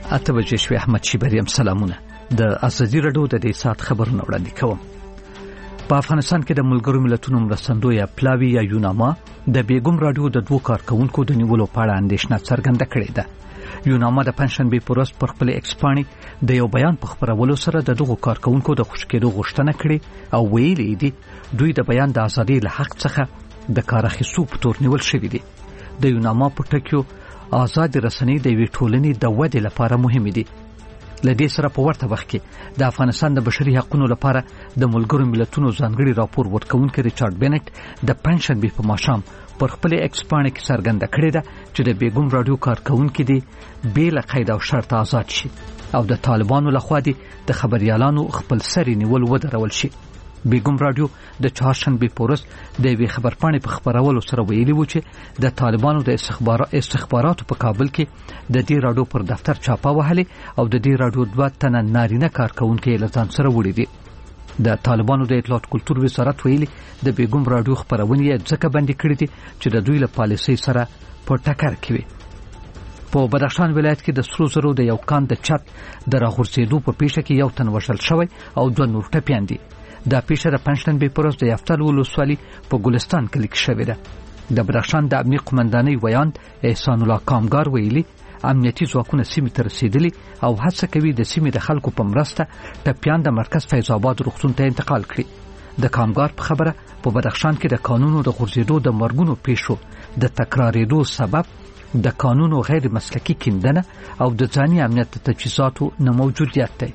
اته بجې شوې. احمد شیبریم سلامونه. د ازادي رادیو د دې سات خبرونه وړاندې کوم. په افغانستان کې د ملګرو ملتونو مرستندوی یا پلاوی یا یوناما د بیګم رادیو د دوه کارکونکو د نیولو په اړه اندېښنه څرګنده کړې ده. یوناما د پنځشنبه په ورځ پر خپل ایکس باندې د یو بیان په خبرولو سره د دغو کارکونکو د خوشکېدو غوښتنه کړې او ویلي دي دوی د بیان د ازادۍ له حق څخه د کار اخیستو په تور نیول شوی دي. د یوناما په ټکیو آزاد رسنۍ د وی ټولنې د ودې لپاره مهمه دي. لدې سره په ورته وخت کې د افغانستان د بشري حقوقو لپاره د ملګرو ملتونو ځانګړي راپور ورکونکي ریچارډ بینټ د پنځشنبه په ماښام پر خپل ایکس باندې کې څرګنده کړې ده چې د بیګم رادیو کارکونکي دي بلا قید او شرط آزاد شي او د طالبانو لخوا دي د خبريالانو خپل سری نیول ودرول شي. بیګم رادیو د چهارشنبه په ورځ د وی خبرپاڼې په خبرولو سره ویلي و چې د طالبانو د استخباراتو په کابل کې د دې رادیو پر دفتر چاپه وهلې او د دې رادیو دوه تنه نارینه کارکونکي له ځان سره وړي دي. د طالبانو د اطلاعات کلتور وزارت ویلي د بیګم رادیو خبرونه ځکه بندي کړې دي چې د دوی له پالیسۍ سره په ټکر کې وي. په بدخشان ولایت کې د سرو زرو د یو کان د چت د راغورځېدو په پیښه کې یو تن وژل شوی او دوه نور ټپیان دي. دا پیښه د پنځشنبه په ورځ د یفتل ولسوالۍ په ګلستان کې لیک شوې ده. د بدخشان د امنیت قومندانۍ ویاند احسان الله کامګار ویلي امنیتي ځواکونه سیمې ته رسیدلي او هڅه کوي د سیمې د خلکو په مرسته ټپیان د مرکز فیض آباد روغتون ته انتقال کړي. د کامګار په خبره په بدخشان کې د قانونو د غورځېدو د مرګونو پیښو د تکرارېدو سبب د قانونو غیر مسلکي کیندنه او د ځاني امنیت تجهیزاتو نه موجودیت دی.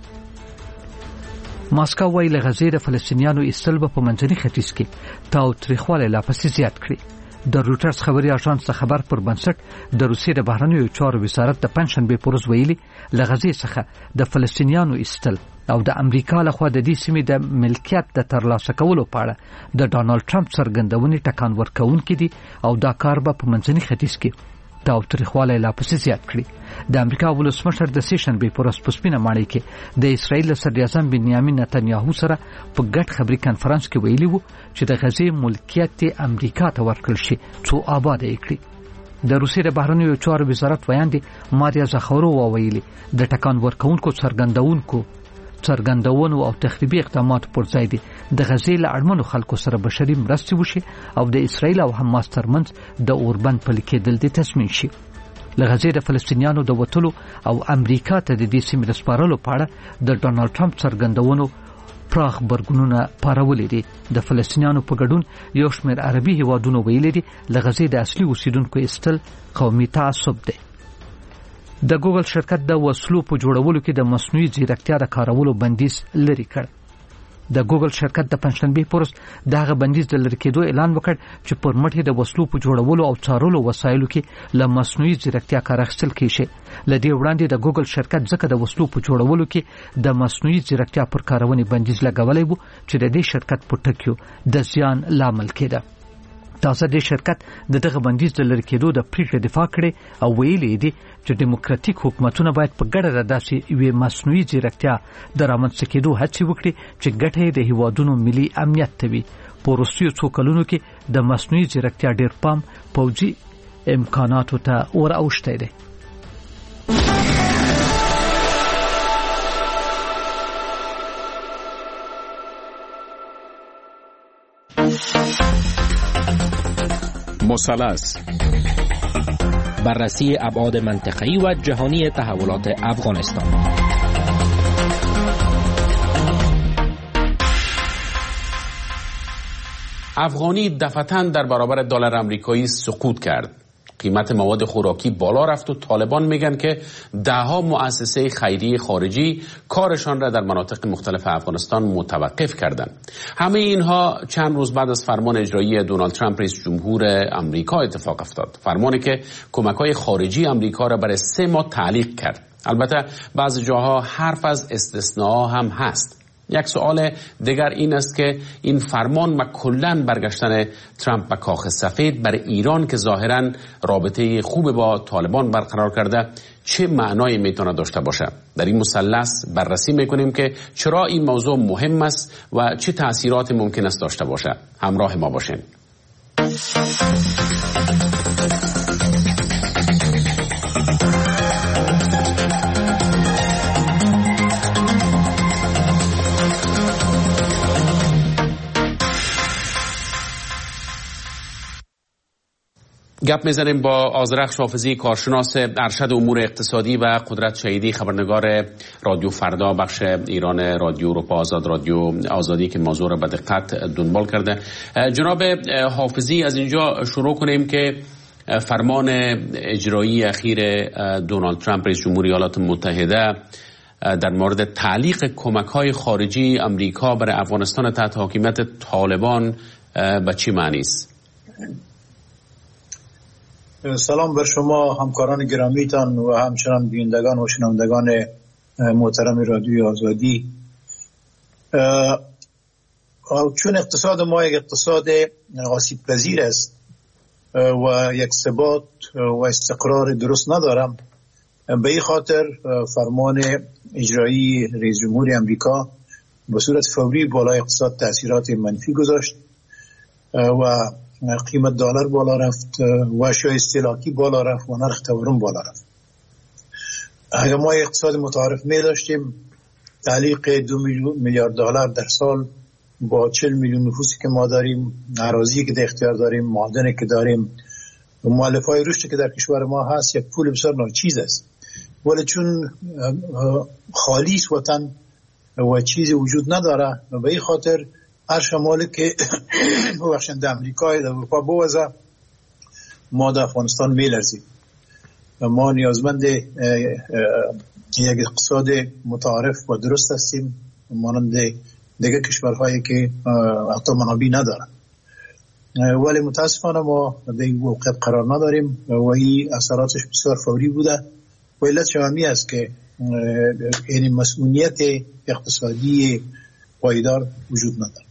ماسکو ویل غزې د فلسطینیانو ایستل په منځني ختیځ کې تاوتریخوالی لا پسې زیات کړي. د روټرز خبري اژانس خبر پر بنسټ د روسیې د بهرنیو چارو وزارت د پنځشنبه په ورځ ویلي له غزې څخه د فلسطینیانو ایستل او د امریکا لخوا د دې سیمې د ملکیت د ترلاسه کولو په اړه د ډانلډ ټرمپ څرګندونې ټکان ورکوونکې دي او دا کار به په منځني ختیځ کې تاوتریخوالی لا پسې زیات کړي. د امریکا ولسمشر د سیشنبه په ورځ په سپینه ماڼۍ کې د اسرایل صدر اعظم بنیامین نتنیاهو سره په ګډ خبري کانفرنس کې ویلي وو چې د غزې ملکیت امریکا ته ورکړل شي څو آباد یې کړي. د روسیې د بهرنیو چارو وزارت ویاندې ماریا زخارووا ویلي د ټکان ورکونکو څرګندونو او تخریبي اقداماتو پر ځای دي د غزې له اړمنو خلکو سره بشري مرستې وشي او د اسرایل او حماس ترمنځ د اوربند پلي کېدل دي تضمین شي. له غزې د فلسطینیانو د وټلو او امریکا ته د دې سیمې د سپارلو په اړه د ډانلډ ټرمپ څرګندونو پراخ برګونونه پارولې دي. د فلسطینیانو په ګډون یو شمېر عربي هیوادونو ویلي دي له غزې د اصلي اوسیدونکو ایستل قومي تعصب دی. د ګوګل شرکت د وسلو په جوړولو کې د مصنوعي ځیرکتیا د کارولو بندیز لري کړ. د ګوګل شرکت د پنځشنبه په ورځ دغه بندیز د لري کېدو اعلان وکړ چې پر مټ د وسلو په جوړولو او څارلو وسایلو کې له مصنوعي ځیرکتیا کار اخیستل کیږي. لدې وړاندې د ګوګل شرکت ځکه د وسلو په جوړولو کې د مصنوعي ځیرکتیا پر کارونې بندیز لګولای وو چې د دې شرکت په ټکیو د زیان لامل کېده. تاسو د شرکت دغه بندیز د لری کېدو د پریکړې دفاع کړي او ویلي دي چې دیموکراتیک حکومتونه باید په ګډه د داسې یوې مصنوعي ځیرکتیا د رامنځته کېدو هڅې وکړي چې ګټه د هیوادونو ملي امنیت ته وي. په وروستیو څو کلونو کې د مصنوعي ځیرکتیا ډېر پام پوځي امکاناتو ته ور اوښتی دی. مثلث بررسی ابعاد منطقه‌ای و جهانی تحولات افغانستان. افغانی دفعتاً در برابر دلار آمریکایی سقوط کرد. قیمت مواد خوراکی بالا رفت و طالبان میگن که دهها مؤسسه خیریه خارجی کارشان را در مناطق مختلف افغانستان متوقف کردند. همه اینها چند روز بعد از فرمان اجرایی دونالد ترامپ رئیس جمهور آمریکا اتفاق افتاد. فرمانی که کمک‌های خارجی آمریکا را برای 3 ماه تعلیق کرد. البته بعضی جاها حرف از استثناء هم هست. یک سوال دیگر این است که این فرمان و کلاً برگشتن ترامپ به کاخ سفید برای ایران که ظاهراً رابطه خوب با طالبان برقرار کرده چه معنایی میتونه داشته باشه؟ در این مثلث بررسی میکنیم که چرا این موضوع مهم است و چه تأثیرات ممکن است داشته باشه. همراه ما باشین. گپ میزنیم با آذرخش حافظی، کارشناس ارشد امور اقتصادی و قدرت شهیدی، خبرنگار رادیو فردا بخش ایران رادیو اروپا آزاد، رادیو آزادی که موضوع را به دقت دنبال کرده. جناب حافظی، از اینجا شروع کنیم که فرمان اجرایی اخیر دونالد ترامپ رئیس جمهور ایالات متحده در مورد تعلیق کمک‌های خارجی امریکا برای افغانستان تحت حاکمیت طالبان به چی معنی است؟ سلام بر شما همکاران گرامیتان و همچنان بینندگان و شنوندگان محترم رادیوی آزادی. چون اقتصاد ما یک اقتصاد آسیب پذیر است و یک ثبات و استقرار درست ندارم، به این خاطر فرمان اجرایی رئیس جمهور امریکا به صورت فوری بالای اقتصاد تاثیرات منفی گذاشت و قیمت دلار بالا رفت و اشیاء استهلاکی بالا رفت و نرخ تورم بالا رفت. اگر ما اقتصاد متعارف می داشتیم، تعلیق 2 میلیارد دلار در سال با 40 میلیون نفوسی که ما داریم، اراضی که در اختیار داریم، معادنی که داریم و مؤلفه‌های رشدی که در کشور ما هست، یک پول بسیار ناچیز است. ولی چون خالیس وطن و چیزی وجود نداره، به این خاطر هر شمالی که بخشنده امریکای در اروپا بوزه، ما در افغانستان میلرزیم. ما نیازمند یک اقتصاد متعارف و درست هستیم، مانند دیگه کشورهایی که حتی منابع ندارن. ولی متاسفانه ما در این موقعیت قرار نداریم و این اثراتش بسیار فوری بوده. و علت شامی است که این مسئولیت اقتصادی پایدار وجود نداره.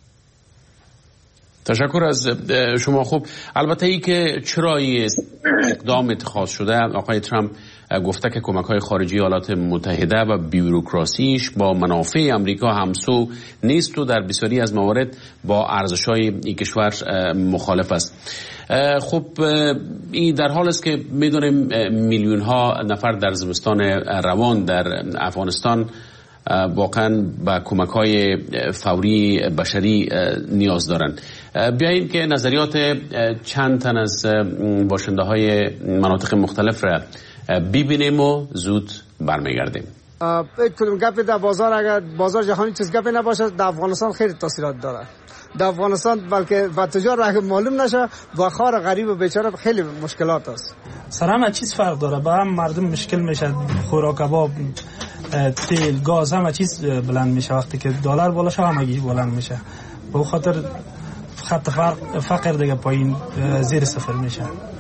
تشکر از شما. خوب، البته ای که چرا اقدام اتخاذ شده، آقای ترامپ گفته که کمک‌های خارجی ایالات متحده و بیوروکراسیش با منافع امریکا همسو نیست و در بسیاری از موارد با ارزش‌های این کشور مخالف است. خب این در حال است که می‌دونیم میلیون‌ها نفر در زمستان روان در افغانستان واقعا با کمک‌های فوری بشری نیاز دارند. بیاییم که نظریات چند تن از باشنده‌های مناطق مختلف را ببینیم و زود برمیگردیم. کدوم گپی در بازار، اگر بازار جهانی چیز گپی نباشه، در افغانستان خیلی تاثیرات داره. در افغانستان بلکه با تجار اگه معلوم نشه، با خار غریب و بیچاره خیلی مشکلات است. سر همه چیز فرق داره، با هم مردم مشکل میشه، خوراک کباب، تیل، گاز، همه چیز بلند میشه. وقتی که دلار بالا شه همگی بلند میشه. به خاطر خط فقر دیگه پایین زیر صفر میشه.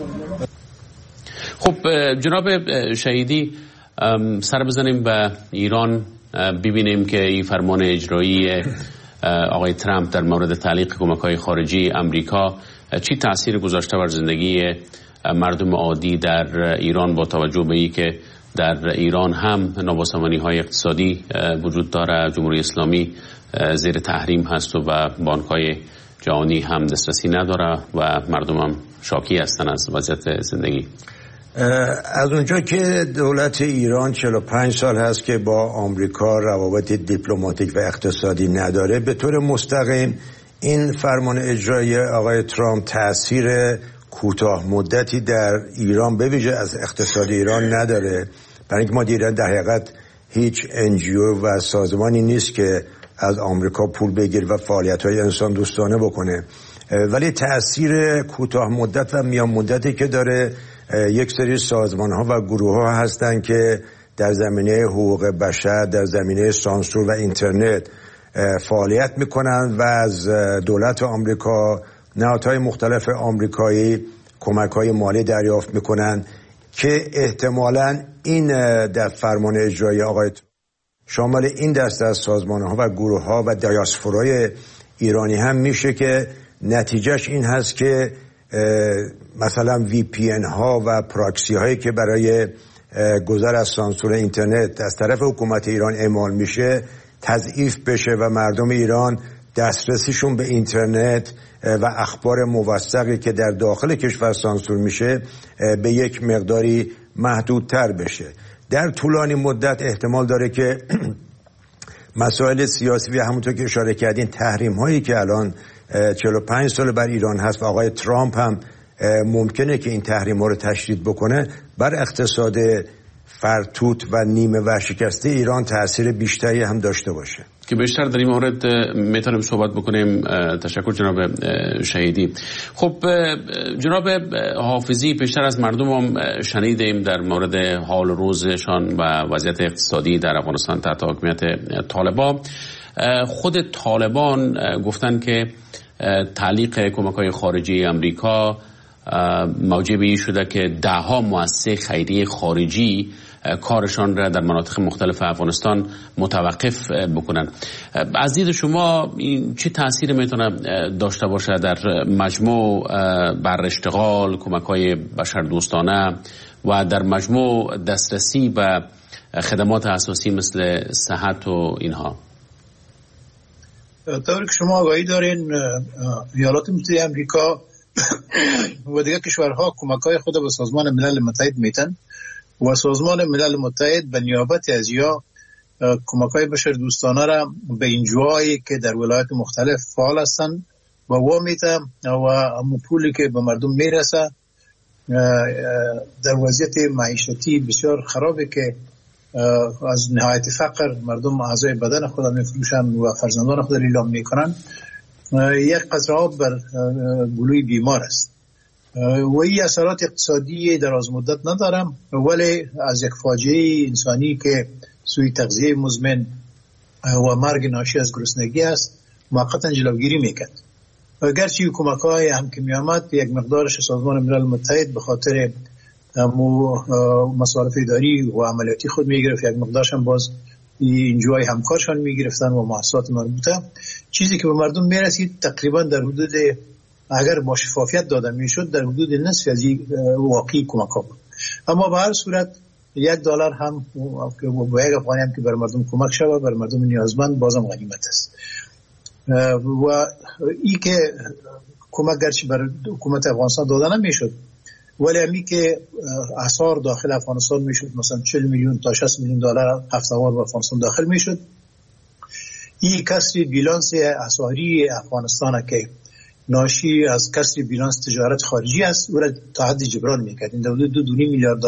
خب جناب شهیدی، سر بزنیم به ایران، ببینیم که این فرمان اجرایی آقای ترامپ در مورد تعلیق کمک‌های خارجی امریکا چی تأثیر گذاشته بر زندگی مردم عادی در ایران، با توجه به این که در ایران هم نابسامانی‌های اقتصادی وجود داره، جمهوری اسلامی زیر تحریم هست و به بانک‌های جهانی هم دسترسی نداره و مردم هم شاکی هستن از وضعیت زندگی. از اونجا که دولت ایران 45 سال هست که با آمریکا روابط دیپلماتیک و اقتصادی نداره، به طور مستقیم این فرمان اجرایی آقای ترامپ تأثیر کوتاه مدتی در ایران به ویژه از اقتصاد ایران نداره، برای اینکه ما دیدن در حقیقت هیچ NGO و سازمانی نیست که از آمریکا پول بگیره و فعالیت‌های انسان دوستانه بکنه. ولی تأثیر کوتاه مدت و میان مدتی که داره، یک سری سازمان‌ها و گروه‌ها هستن که در زمینه حقوق بشر، در زمینه سانسور و اینترنت فعالیت میکنن و از دولت آمریکا، نهادهای مختلف آمریکایی کمک‌های مالی دریافت میکنن که احتمالاً این در فرمان اجرایی آقای شامل این دسته از سازمان‌ها و گروه‌ها و دیاسپورای ایرانی هم میشه که نتیجهش این هست که مثلا VPN ها و پراکسی هایی که برای گذر از سانسور اینترنت از طرف حکومت ایران اعمال میشه تضعیف بشه و مردم ایران دسترسیشون به اینترنت و اخبار موثقی که در داخل کشور سانسور میشه به یک مقداری محدودتر بشه. در طولانی مدت احتمال داره که مسائل سیاسی و همونطور که اشاره کردین تحریم هایی که الان 45 سال بر ایران هست و آقای ترامپ هم ممکنه که این تحریم‌ها رو تشدید بکنه، بر اقتصاد فرتوت و نیمه ورشکسته ایران تأثیر بیشتری هم داشته باشه که بیشتر در این مورد میتونیم صحبت بکنیم. تشکر جناب شهیدی. خب جناب حافظی، پیشتر از مردم هم شنیدیم در مورد حال روزشان و وضعیت اقتصادی در افغانستان تحت حکومت طالبان. خود طالبان گفتن که تعلیق کمک‌های خارجی امریکا موجب این شده که ده‌ها مؤسسه خیریه خارجی کارشان را در مناطق مختلف افغانستان متوقف بکنن. از دید شما این چه تأثیر میتونه داشته باشه در مجموع بر اشتغال، کمک‌های بشردوستانه و در مجموع دسترسی به خدمات اساسی مثل صحت و اینها؟ طوری که شما آگاهی دارین، ایالات متحده آمریکا و دیگر کشورها کمک‌های خود به سازمان ملل متحد میتن و سازمان ملل متحد به نیابت از یا کمک‌های بشردوستانه را به انجوهایی که در ولایات مختلف فعال هستند و میته و همون پولی که به مردم میرسه در وضعیت معیشتی بسیار خرابه که از نهایت فقر مردم اعضای بدن خود میفروشن و فرزندان خود اعلام میکنن، یک قطره آب بر گلوی بیمار است و این اثرات اقتصادی دراز مدت ندارم، ولی از یک فاجعه انسانی که سوی تغذیه مزمن و مرگ ناشی از گرسنگی است موقتا جلوگیری میکرد. اگرچه کمک‌های هم که میامد یک مقدارش سازمان ملل متحد به خاطر مصارف اداری و عملیاتی خود میگرفت، یک مقدارش هم باز اینجوهای همکارشان میگرفتن و مؤسسات مربوطه. چیزی که به مردم میرسید تقریبا در حدود، اگر با شفافیت داده میشد، در حدود نصف از واقعی کمک‌ها بود. اما به هر صورت $1 هم با یک افغانی هم که بر مردم کمک شود، بر مردم نیازمند، بازم غنیمت است. و این که کمک گرچه بر حکومت افغانستان داده نمیشد، ولی همی که اسعار داخل افغانستان میشد، مثلا 40 میلیون تا 60 میلیون دلار هفته‌وار به افغانستان داخل میشد، این کسری بیلانس اسعاری افغانستان که ناشی از کسری بیلانس تجارت خارجی است او را تا حد جبران میکرد. این حدود $2.5 میلیارد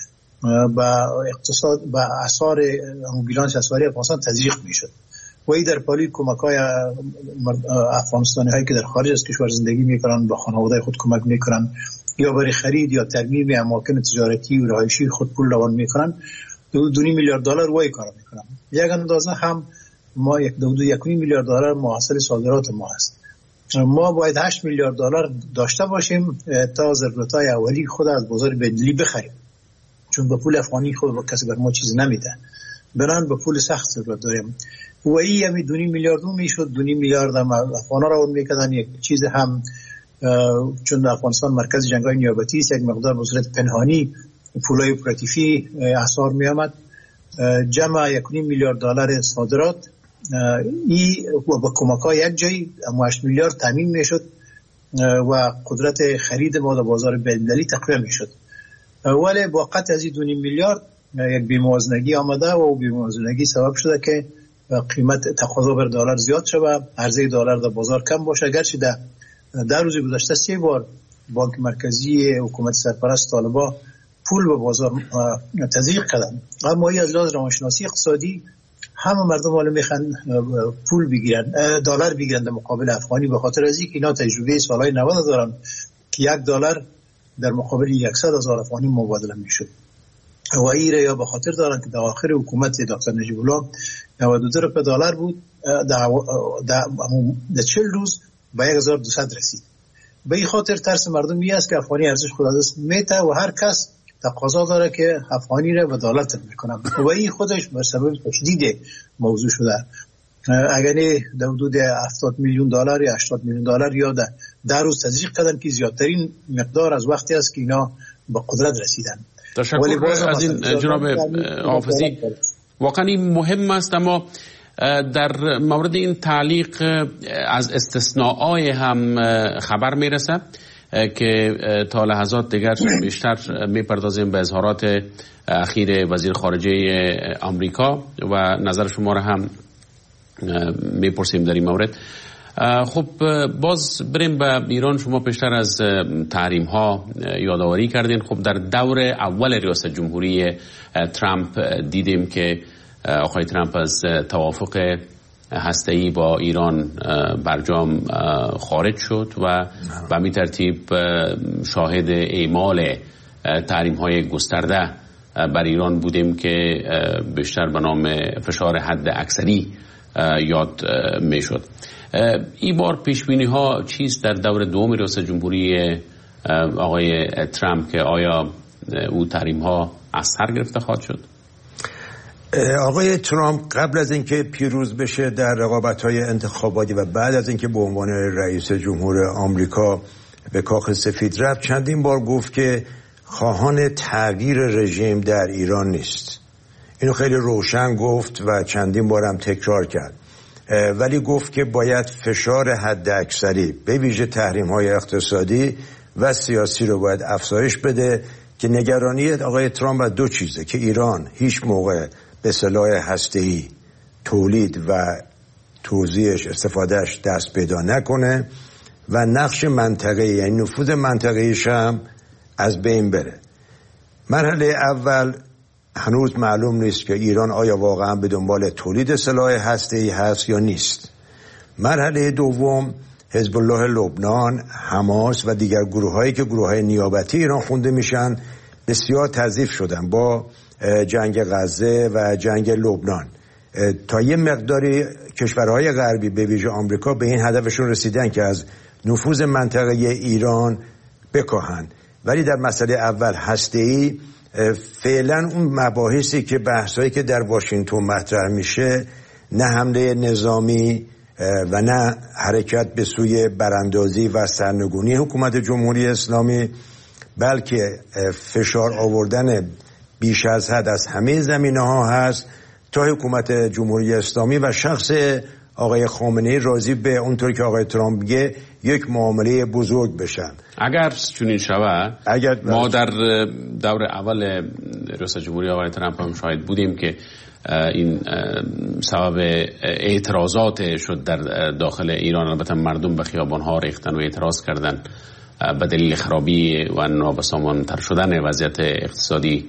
با اقتصاد با اسعار بیلانس اسعاری افغانستان تزریق میشد و این در پالی کمک‌های افغانستانی هایی که در خارج از کشور زندگی میکنن با خانواده خود کمک میکنن یا برای خرید یا ترمیم اماکن تجارتی و رهایشی خود پول روان میکنن، $2.5 میلیارد وای کار میکنن. یک اندازه هم ما $1.5 میلیارد محصول صادرات ما است. ما باید $8 میلیارد داشته باشیم تا ضرورت‌های اولی خود از بازار بین‌المللی بخریم، چون به پول افغانی خود کسی بر ما چیز نمیده، بنان به پول سخت ضرورت داریم. و این همی $2.5 میلیارد میشد، $2.5 میلیارد هم افغانا را میکردن. یک چیز هم چون افغانستان مرکز جنگ‌های نیابتی است، یک مقدار به صورت پنهانی پولای اپراتیفی اسعار می آمد. جمع $1.5 میلیارد صادرات ای و با کمک‌های یک جایی $8 میلیارد تامین میشد و قدرت خرید ما در بازار بین‌المللی تقویت میشد. ولی با قطع از $2.5 میلیارد یک بی‌موازنگی آمده و بی‌موازنگی سبب شده که قیمت تقاضا بر دلار زیاد شود، عرضه دلار در بازار کم باشه. گرچه در روز گذشته 3 بار بانک مرکزی حکومت سرپرست طالبان پول به بازار تزریق کردن، اما از لحاظ روانشناسی اقتصادی همه مردم حالا میخوان پول بگیرن، دلار بگیرن در مقابل افغانی، به خاطر از اینکه اینا تجربه سالهای 90 دارن که $1 در مقابل 100,000 افغانی مبادله میشد. و ایره یا به خاطر دارن که در آخر حکومت دکتر نجیب الله $92 بود، در 40 روز به 1200 رسید. به این خاطر ترس مردم این است که افغانی ارزش خود از دست میته و هر کس تقاضا داره که افغانی را به دلار تبدیل کنه و این خودش به سبب تشدید موضوع شده. اگر در حدود $70 میلیون یا $80 میلیون یا در روز تزریق کردن که زیادترین مقدار از وقتی است که اینا به قدرت رسیدن. تشکر از این جناب حافظی. واقعا این مهم است، اما در مورد این تعلیق از استثناءای هم خبر میرسه که تا لحظات دیگر بیشتر میپردازیم به اظهارات اخیر وزیر خارجه آمریکا و نظر شما را هم میپرسیم در این مورد. خب باز بریم به ایران. شما پیشتر از تحریم ها یادآوری کردین. خب در دور اول ریاست جمهوری ترامپ دیدیم که آقای ترامپ از توافق هسته‌ای با ایران برجام خارج شد و به همین ترتیب شاهد اعمال تحریم های گسترده بر ایران بودیم که بیشتر به نام فشار حد اکثری یاد می شد. این بار پیشبینی ها چیست در دور دوم ریاست جمهوری آقای ترامپ که آیا او تحریم ها از سر گرفته خواهد شد؟ آقای ترامپ قبل از اینکه پیروز بشه در رقابت‌های انتخاباتی و بعد از اینکه به عنوان رئیس جمهور آمریکا به کاخ سفید رفت چندین بار گفت که خواهان تغییر رژیم در ایران نیست. اینو خیلی روشن گفت و چندین بار هم تکرار کرد. ولی گفت که باید فشار حد اکثری به ویژه تحریم‌های اقتصادی و سیاسی رو باید افزایش بده که نگرانی آقای ترامپ از دو چیزه که ایران هیچ موقع به سلاح هسته‌ای تولید و توزیعش استفادهش دست پیدا نکنه و نقش منطقه‌ای یعنی نفوذ منطقه‌ایش هم از بین بره. مرحله اول هنوز معلوم نیست که ایران آیا واقعا به دنبال تولید سلاح هسته‌ای هست یا نیست. مرحله دوم حزب الله لبنان، حماس و دیگر گروه‌هایی که گروه‌های نیابتی ایران خونده میشن بسیار تضعیف شدن با جنگ غزه و جنگ لبنان. تا یه مقداری کشورهای غربی به ویژه آمریکا به این هدفشون رسیدن که از نفوذ منطقه ایران بکاهن. ولی در مسئله اول هسته‌ای فعلا اون مباحثی که بحثایی که در واشنگتن مطرح میشه نه حمله نظامی و نه حرکت به سوی براندازی و سرنگونی حکومت جمهوری اسلامی بلکه فشار آوردن بیش از حد از همه زمینه‌ها هست تا حکومت جمهوری اسلامی و شخص آقای خامنه‌ای راضی به اونطور که آقای ترامپ میگه یک معامله بزرگ بشن. اگر چنین شود ما در دور اول ریاست جمهوری آقای ترامپ هم شاهد بودیم که این سبب اعتراضات شد در داخل ایران. البته مردم به خیابان‌ها ریختن و اعتراض کردن به دلیل خرابی و نابسامان‌تر شدن وضعیت اقتصادی.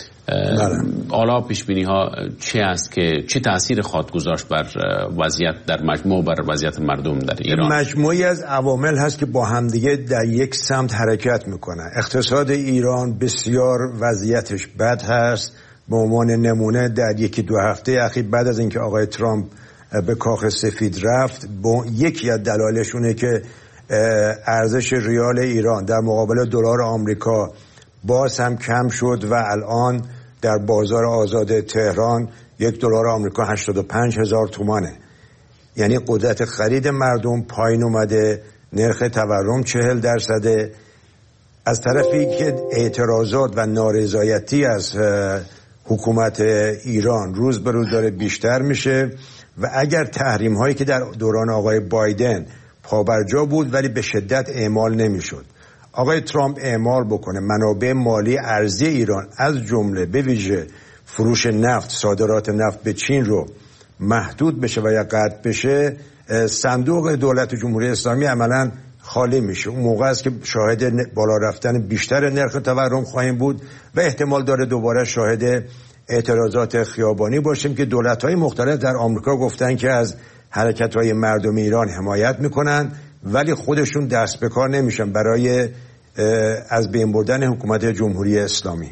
حالا پیشبینی ها چه است که چه تأثیر خواهد گذاشت بر وضعیت در مجموع بر وضعیت مردم در ایران؟ مجموعی از عوامل هست که با همدیگه در یک سمت حرکت میکنن. اقتصاد ایران بسیار وضعیتش بد هست. به عنوان نمونه در یکی دو هفته اخیر بعد از اینکه آقای ترامپ به کاخ سفید رفت یکی از دلایلشونه که ارزش ریال ایران در مقابل دلار آمریکا باز هم کم شد و الان در بازار آزاد تهران $1 آمریکا 85,000 تومانه. یعنی قدرت خرید مردم پایین اومده، نرخ تورم 40%. از طرفی که اعتراضات و نارضایتی از حکومت ایران روز به روز داره بیشتر میشه و اگر تحریم هایی که در دوران آقای بایدن پابرجا بود ولی به شدت اعمال نمیشد، آقای ترامپ اعمال بکنه منابع مالی ارزی ایران از جمله به ویژه فروش نفت، صادرات نفت به چین رو محدود بشه و یا قطع بشه، صندوق دولت جمهوری اسلامی عملاً خالی میشه. اون موقع است که شاهد بالا رفتن بیشتر نرخ تورم خواهیم بود و احتمال داره دوباره شاهد اعتراضات خیابانی باشیم که دولت‌های مختلف در آمریکا گفتن که از حرکت‌های مردم ایران حمایت میکنن ولی خودشون دست به کار نمیشن برای از بین بردن حکومت جمهوری اسلامی.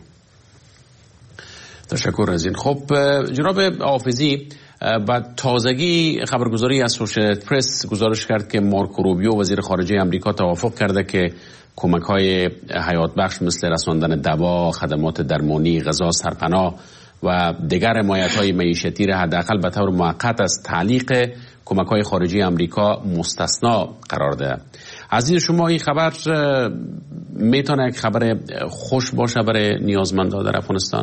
تشکر از این. خب جناب حافظی، بعد تازگی خبرگزاری اسوشییتد پرس گزارش کرد که مارکو روبیو وزیر خارجه آمریکا توافق کرده که کمک‌های حیات بخش مثل رساندن دوا، خدمات درمانی، غذا، سرپناه و دیگر حمایت‌های معیشتی را حداقل به طور موقت از تعلیق کمک‌های خارجی آمریکا مستثنا قرار دهد. از این شما این خبر میتونه یک خبر خوش باشه برای نیازمندان در افغانستان؟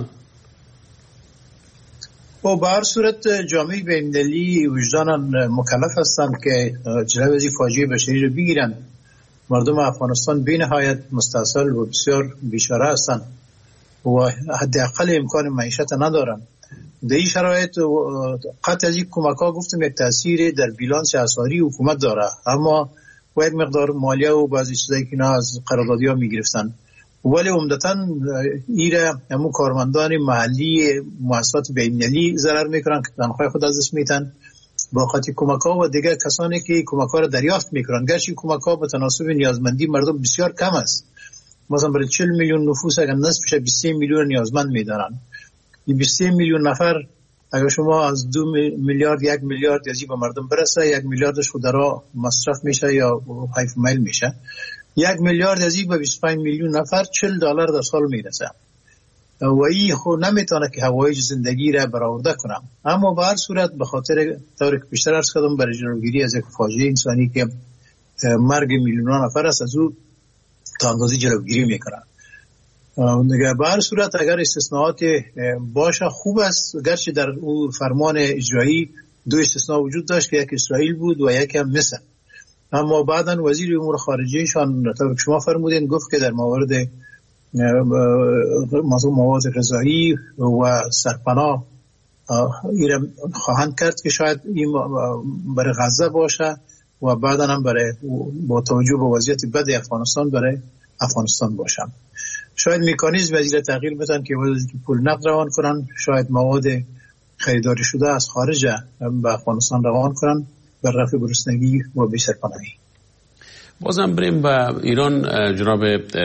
به هر صورت جامعه بین‌المللی وجداناً مکلف هستند که جلوی از فاجعه بشری رو بگیرن. مردم افغانستان بی نهایت مستاصل و بسیار بیچاره هستند و حداقل امکان معیشت ندارن. در این شرایط قطع از این کمک ها گفتم یک تاثیر در بیلانس اسعاری حکومت داره، اما و یک مقدار مالیه و بعضی چیزایی که اینا از قراردادی ها میگرفتن، ولی عمدتاً ایره همون کارمندان محلی مؤسسات بین‌المللی ضرر میکنن که تنخواه خود از دست میتن با خاطر کمک ها و دیگر کسانی که کمک ها را دریافت میکنن، گرچه کمک ها به تناسب نیازمندی مردم بسیار کم است. مثلا برای 40 میلیون نفوس اگر نصفش 23 میلیون نیازمند میدارن، این 23 میلیون نفر اگر شما از 2 میلیارد 1 میلیارد یزی به مردم برسه، 1 میلیاردش خود را مصرف میشه یا حیف میل میشه، 1 میلیارد یزی به 25 میلیون نفر $40 در سال میرسه و این خود نمیتونه که هوایج زندگی را برآورده کنم. اما به هر صورت به خاطر طوری که بیشتر عرض کردم برای جلوگیری از یک فاجعه انسانی که مرگ میلیون نفر است، از او تا اندازه جلوگیری میکنن. به هر صورت اگر استثناءات باشه خوب است، گرچه در او فرمان اجرایی 2 استثناء وجود داشت که یک اسرائیل بود و یک هم مصر، اما بعداً وزیر امور خارجهشان طور که شما فرمودین گفت که در موارد مواد غذایی و سرپناه ایران خواهند کرد که شاید این برای غزه باشه و بعداً هم برای با توجه به وضعیت بد افغانستان برای افغانستان باشه. شاید مکانیزم وزیر تغییر بدن که پول نقد روان کنن، شاید مواد خریداری شده از خارج به افغانستان روان کنن بر رفع گرسنگی و بی‌سرپناهی. بازم بریم به ایران. جناب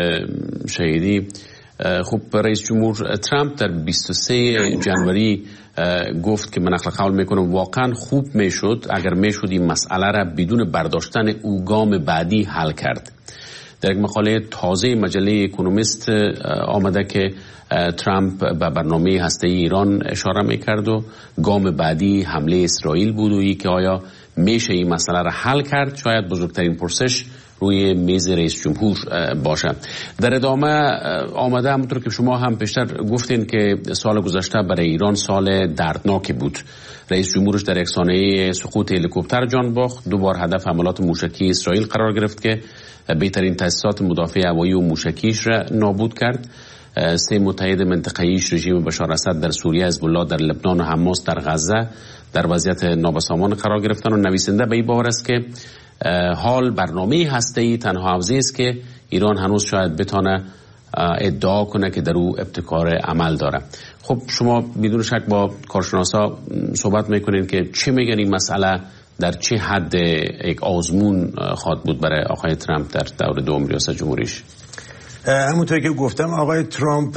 شهیدی، خب رئیس جمهور ترامپ در 23 جنوری گفت که من نقل قول میکنم واقعا خوب میشد اگر میشد این مسئله را بدون برداشتن او گام بعدی حل کرد. در یک مقاله تازه مجله اکونومیست آمده که ترامپ به برنامه هسته‌ای ایران اشاره میکرد و گام بعدی حمله اسرائیل بود و ای که آیا میشه این مسئله را حل کرد شاید بزرگترین پرسش روی میز رئیس جمهور باشه. در ادامه آمده همونطور که شما هم پیشتر گفتین که سال گذشته برای ایران سال دردناکی بود. رئیس جمهورش در یک سانحه سقوط هلیکوپتر جان باخت، 2 بار هدف حملات موشکی اسرائیل قرار گرفت که بهترین تاسیسات مدافع هوایی و موشکیش را نابود کرد. 3 متحد منطقه‌ایش رژیم بشار اسد در سوریه، حزب الله در لبنان و حماس در غزه در وضعیت نابسامان قرار گرفتن و نویسنده به این باور است که حال برنامه هسته‌ای تنها حوزه است که ایران هنوز شاید بتونه ادعا کنه که در او ابتکار عمل داره. خب شما بدون شک با کارشناسا صحبت میکنین که چی میگن این مسئله در چه حد یک آزمون خواهد بود برای آقای ترامپ در دور دوم ریاست جمهوریش؟ همونطور که گفتم آقای ترامپ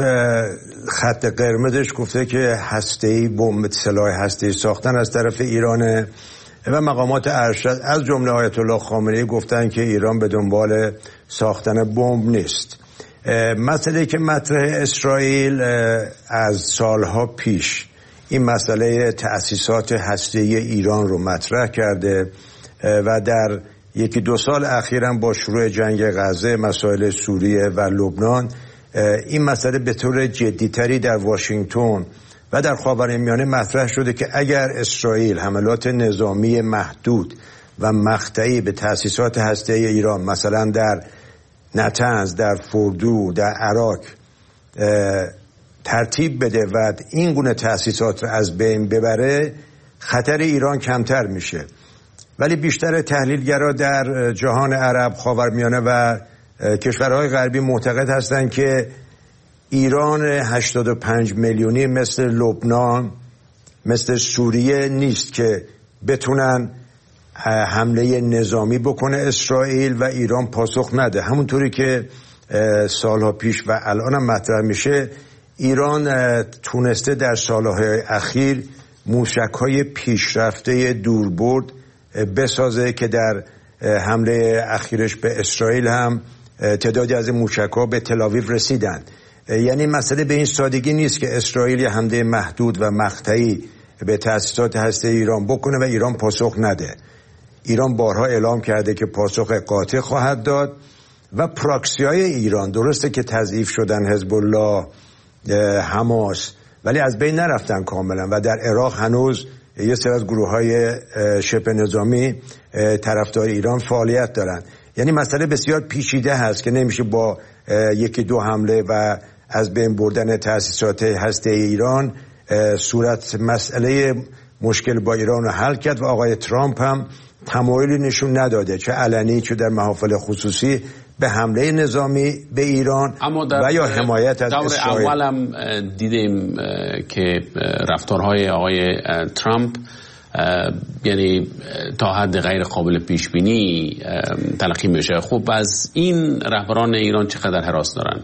خط قرمزش گفته که هسته‌ای بمب سلاح هسته‌ای ساختن از طرف ایرانه و مقامات ارشد از جمله آیت الله خامنه‌ای گفتن که ایران به دنبال ساختن بمب نیست. مسئله که مطرح اسرائیل از سالها پیش این مسئله تأسیسات هسته‌ای ایران رو مطرح کرده و در 1-2 سال اخیراً با شروع جنگ غزه، مسائل سوریه و لبنان این مسئله به طور جدی‌تری در واشنگتن و در خاورمیانه مطرح شده که اگر اسرائیل حملات نظامی محدود و مقطعی به تأسیسات هسته‌ای ایران مثلا در نتنز، در فوردو، در عراق ترتیب بده و این گونه تأسیسات را از بین ببره، خطر ایران کمتر میشه. ولی بیشتر تحلیلگرا در جهان عرب، خاورمیانه و کشورهای غربی معتقد هستند که ایران 85 میلیونی مثل لبنان، مثل سوریه نیست که بتونن حمله نظامی بکنه اسرائیل و ایران پاسخ نده. همونطوری که سالها پیش و الان هم مطرح میشه، ایران تونسته در سالهای اخیر موشک‌های پیشرفته دوربرد بسازه که در حمله اخیرش به اسرائیل هم تعدادی از موشک‌ها به تل‌آویو رسیدن. یعنی مسئله به این سادگی نیست که اسرائیل یه حمله محدود و مقطعی به تأسیسات هسته‌ای ایران بکنه و ایران پاسخ نده. ایران بارها اعلام کرده که پاسخ قاطع خواهد داد و پراکسی‌های ایران درسته که تضعیف شدن، حزب الله، حماس، ولی از بین نرفتن کاملا و در عراق هنوز یه سری از گروه‌های شبه نظامی طرفدار ایران فعالیت دارن. یعنی مسئله بسیار پیچیده هست که نمیشه با 1-2 حمله و از بین بردن تأسیسات هسته‌ای ایران صورت مسئله مشکل با ایران رو حل کرد و آقای ترامپ هم تمایلی نشون نداده چه علنی چه در محافل خصوصی به حمله نظامی به ایران و یا حمایت از اسرائیل. اول هم دیدیم که رفتارهای آقای ترامپ یعنی تا حد غیر قابل پیش بینی تلقی میشه. خب از این رهبران ایران چقدر هراس دارن؟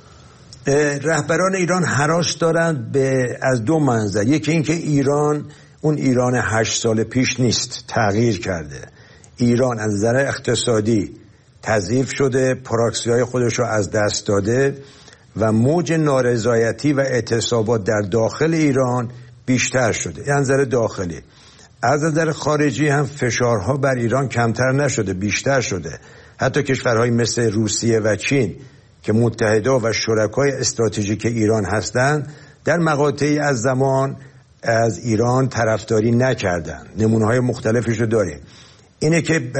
رهبران ایران هراس دارن از دو منظر. یکی این که ایران اون ایران 8 سال پیش نیست، تغییر کرده. ایران از نظر اقتصادی تضعیف شده، پراکسی‌های خودش رو از دست داده و موج نارضایتی و اعتصابات در داخل ایران بیشتر شده. این نظر داخلی. از نظر خارجی هم فشارها بر ایران کمتر نشده، بیشتر شده. حتی کشورهای مثل روسیه و چین که متحدا و شرکای استراتژیک ایران هستند در مقاطعی از زمان از ایران طرفداری نکردن. نمونه‌های مختلفش رو داریم. اینه که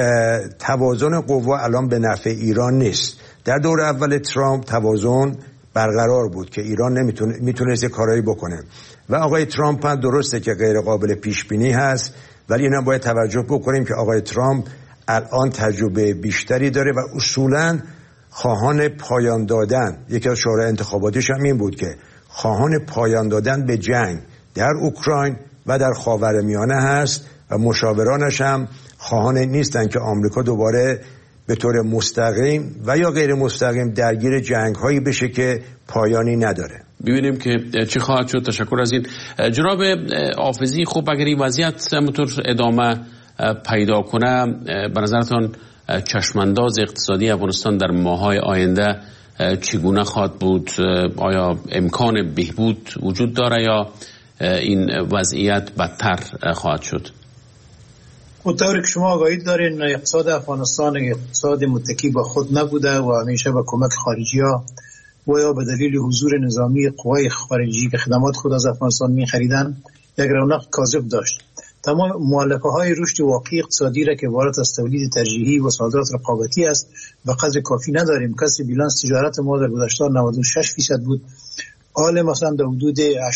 توازن قوا الان به نفع ایران نیست. در دور اول ترامپ توازن برقرار بود که ایران میتونست کارایی بکنه و آقای ترامپ هم درسته که غیر قابل پیش بینی هست، ولی اینا باید توجه بکنیم که آقای ترامپ الان تجربه بیشتری داره و اصولاً خواهان پایان دادن، یکی از شورای انتخاباتیش هم این بود که خواهان پایان دادن به جنگ در اوکراین و در خاورمیانه هست و مشاورانش هم خواهان نیستن که آمریکا دوباره به طور مستقیم و یا غیر مستقیم درگیر جنگ‌هایی بشه که پایانی نداره. ببینیم که چی خواهد شد. تشکر از این. جناب حافظی، خب اگر این وضعیت همونطور ادامه پیدا کنه، به نظرتان چشمانداز اقتصادی افغانستان در ماه‌های آینده چگونه خواهد بود؟ آیا امکان بهبود وجود داره یا این وضعیت بدتر خواهد شد؟ اونطوری که شما آگاهی دارین اقتصاد افغانستان اقتصاد متکی به خود نبوده و همیشه با کمک خارجی ها و یا به دلیل حضور نظامی قوای خارجی که خدمات خود از افغانستان می خریدن یک رونق کاذب داشت. تمام مؤلفه های رشد واقعی اقتصادی را که عبارت از تولید ترجیحی و صادرات رقابتی است به قدر کافی نداریم. کسر بیلانس تجارت ما در گذشته 96% بود، حال مثلا در حدود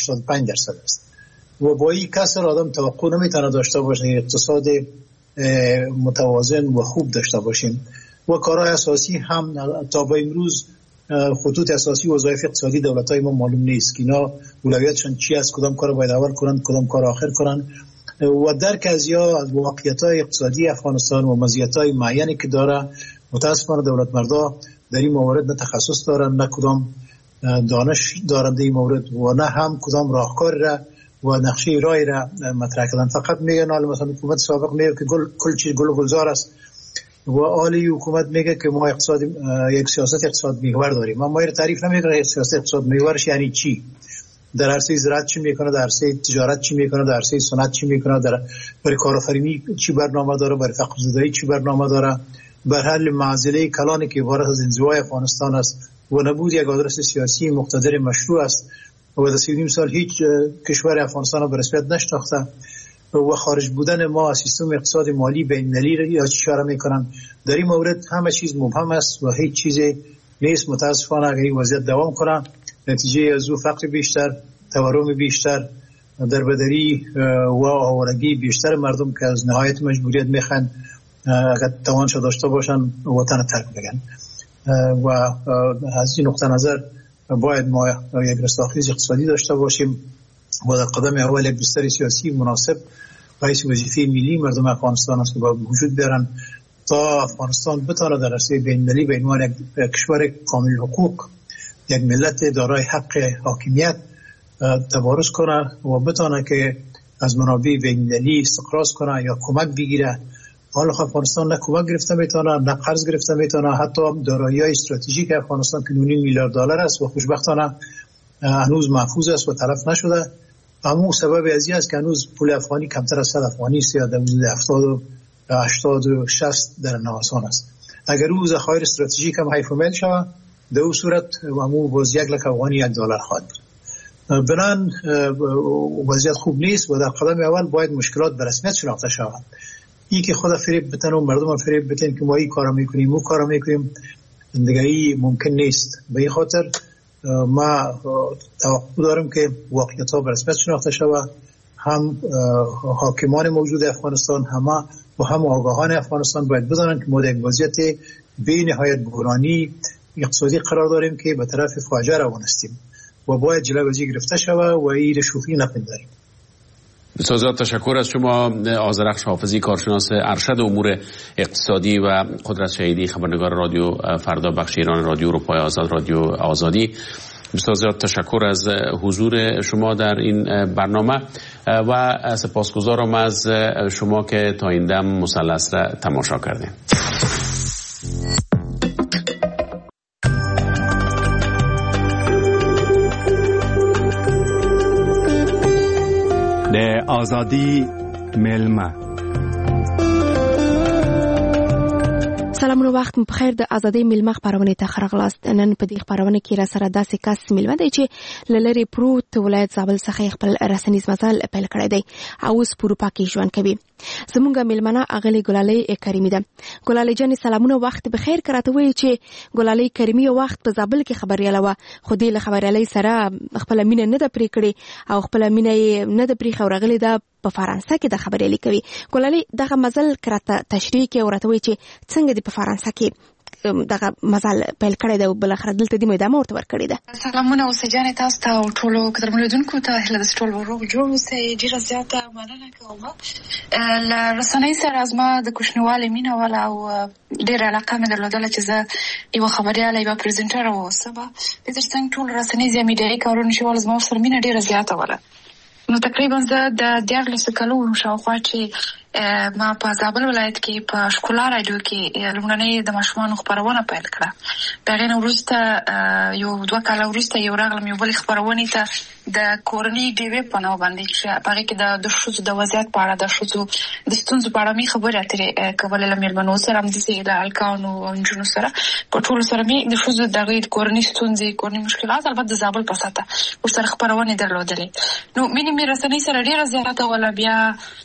85% است و با این کسر آدم توقع نمیتونه داشته باشه اقتصاد متوازن و خوب داشته باشیم و کارهای اساسی هم تا به امروز خطوط اساسی وظایف اقتصادی دولت‌های ما معلوم نیست که اینا اولویتشون چی است، کدام کار باید اول کنن، کدام کار آخر کنن و درک از واقعیت‌های اقتصادی افغانستان و مزیت‌های معینی که داره. متأسفانه دولت مردا در این موارد نه تخصص دارن، نه کدام دانش دارن در این مورد و نه هم کدام راهکار را و نقشه رای را مطرح کردن. فقط میگن حالا مثلا حکومت سابق میگه که کل چیز گل و گلزار است و حالی حکومت میگه که ما یک سیاست اقتصاد محور داریم. ما رو تعریف نمیکنه سیاست اقتصاد محورش یعنی چی، در عرصه زراعت چی میکنه، در عرصه تجارت چی میکنه، در عرصه صنعت چی میکنه، برای کارآفرینی چی برنامه داره، برای فقر زدایی چی برنامه داره، بر حل معضله کلانی که عبارت از انزوای افغانستان است و نبود یک آدرس سیاسی مقتدر مشروع است و در 30 سال هیچ کشور افغانستان را به رسمیت نشناخته و خارج بودن ما از سیستم اقتصاد مالی بین‌المللی یا چی کار میکنن. در این مورد همه چیز مبهم است و هیچ چیزی نیست. متاسفانه اگر این وضعیت دوام کنه نتیجه از فقر بیشتر، تورم بیشتر، دربدری و آوارگی بیشتر مردم که از نهایت مجبوریت میخوان اگر توانش داشته باشن وطن ترک بگن و از این نقطه نظر باید ما یک رستاخیز اقتصادی داشته باشیم و در قدم اول یک بستر سیاسی مناسب رئیس وظیفه ملی مردم افغانستان است که باید وجود بیارن تا افغانستان بتونه در عرصه بین‌المللی به عنوان یک کشور کامل حقوق، یک ملت دارای حق حاکمیت تبارز کنه و بتونه که از منابع بین‌المللی استقراض کنه یا کمک بگیره. حالا افغانستان نه کمک گرفته میتونه، نه قرض گرفته میتونه، حتی دارایی‌های استراتژیک افغانستان که 9 میلیارد دلار است و خوشبختانه هنوز محفوظ است و تلف نشده. اما سبب از این است که هنوز پول افغانی کمتر از 100 افغانی است یا در حدود 70 و 80 و 60 در نوسان است. اگر او ذخایر استراتژیک هم حیف مل شود در اون صورت همون باز 1 لک افغانی $1 خواهد بود. بنان وضعیت خوب نیست و در قدم اول باید مشکلات به رسمیت شناخته شود. این که خدا فریب بتن و مردم فریب بتن که ما این کارا میکنیم و کارا میکنیم دیگه ممکن نیست. به این خاطر ما توقع دارم که واقعیت‌ها به رسمیت شناخته شود. هم حاکمان موجود افغانستان و هم آگاهان افغانستان باید بدانند که ما در یک وضعیت بی نهایت بحرانی اقتصادی قرار داریم که به طرف فاجعه روان هستیم و باید جلوی از این گرفته شود و این شوخی نپنداریم. بسیار زیاد تشکر از شما آذرخش حافظی، کارشناس ارشد امور اقتصادی و قدرت شهیدی، خبرنگار رادیو فردا، بخش ایران رادیو اروپای آزاد، رادیو آزادی. بسیار زیاد تشکر از حضور شما در این برنامه و سپاسگزارم از شما که تا این دم مثلث را تماشا کردین. د آزادی ملمه. سلامونه، وخت مو بخیر. د ازادۍ ملمه خبرونه ته راغلاست. نن په دې خبرونه کې را سره داسې کس ملمه دی چې لری پروت ولایت زابل څخه خپل رسنیز مزل پیل کړی دی او اوس په اروپا کې ژوند کوي. زمونږ ملمنه اغلی ګلالۍ کریمي ده. ګلالۍ جان سلامونه، وخت بخیر. کراته وی چې ګلالۍ کریمي یو وخت په زابل کې خبرياله و، خو دې له خبريالۍ سره خپل مینه نه ده پرې کړې او خپل مینه نه ده پرې خورغلې ده په فرانسه کې د خبريالي کوي. ګلالۍ دغه مزل کراته تشریح کې ورته وی چې څنګه د په فرانسه کې دغه مزل پیل کړی دی او بل اخر دلته د میدان ورته ورکړی ده. سلامونه اوسجانې تاسو ته او ټولو قدرمنونکو ته هله د ټولو ورو جوړ اوسئ. ډیره زیاته مننه کوم. رسنۍ سره از ما د کوشنوالي مینه ولا او ډیره علاقه مې درلودله چې زه یو خبرياله یو پریزنټر اوسم. د ترڅنګ ټول رسنۍ زموږ میډیایي کارونه شول زما سره مینه ډیره زیاته ولا. نو تقریبا زه د 14 کلونو شاوخوا چې ما په زابل ولایت کې په شکولا رادیو کې لومړنۍ د ماشومانو خبرونه پیل کړه. هغه نو وروسته یو 2 کال وروسته یو راغلم یو بل خبرونه ته د کورنۍ ډیوی په نوم باندې چې هغه کې د شوزو د وضعیت په اړه د شوزو د ستونزو په اړه می خبرې اترې کولې لمرمنو سره هم د سیل الکانو او جنو سره په ټول سره می د شوزو د کورنۍ ستونزې کورنۍ مشکلات البته د زابل په ساته ورسره خبرونه درلودلې. نو مې رسنۍ سره ډیره زیاته ولا بیا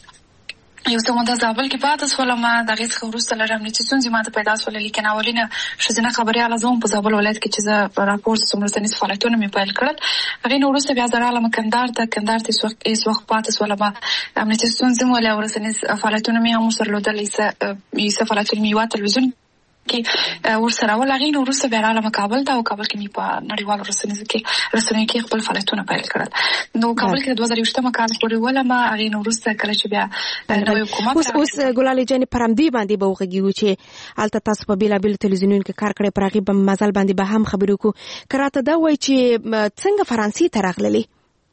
یو څه مونږ زابل کې پاتې سول. ما دغه څه وروسته لرم چې څنګه ما ته پیدا سول لیکن اولینه شزنه خبري علازم په زابل ولایت کې چې زه راپورټ سمرسنیس فعالیتونه مې پیل کړل. هغه نو وروسته بیا زراله مکندار ته ایس وخت پاتې سول. ما امنیتي څنګه ولا ورسنیس فعالیتونه مې هم سره لودل ایسه فعالیتونه مې وا تلویزیون کې ورسره ولغې نو وروسته بیا رااله کابل ته او کابل کې مې په نړیوالو رسنیو کې خپل فعالیتونه پیل کړل. نو کابل کې 2020 کال پورې ولا ما هغه نو وروسته کله چې بیا نوې حکومت اوس ګلالۍ جان پرمدي باندې به وغږیږي چې الته تاسو په بیلابل تلویزیونونو کې کار کړی، پر هغه په مزل باندې به هم خبرې وکړو. کراته دا وایي چې څنګه فرانسې ته راغللی؟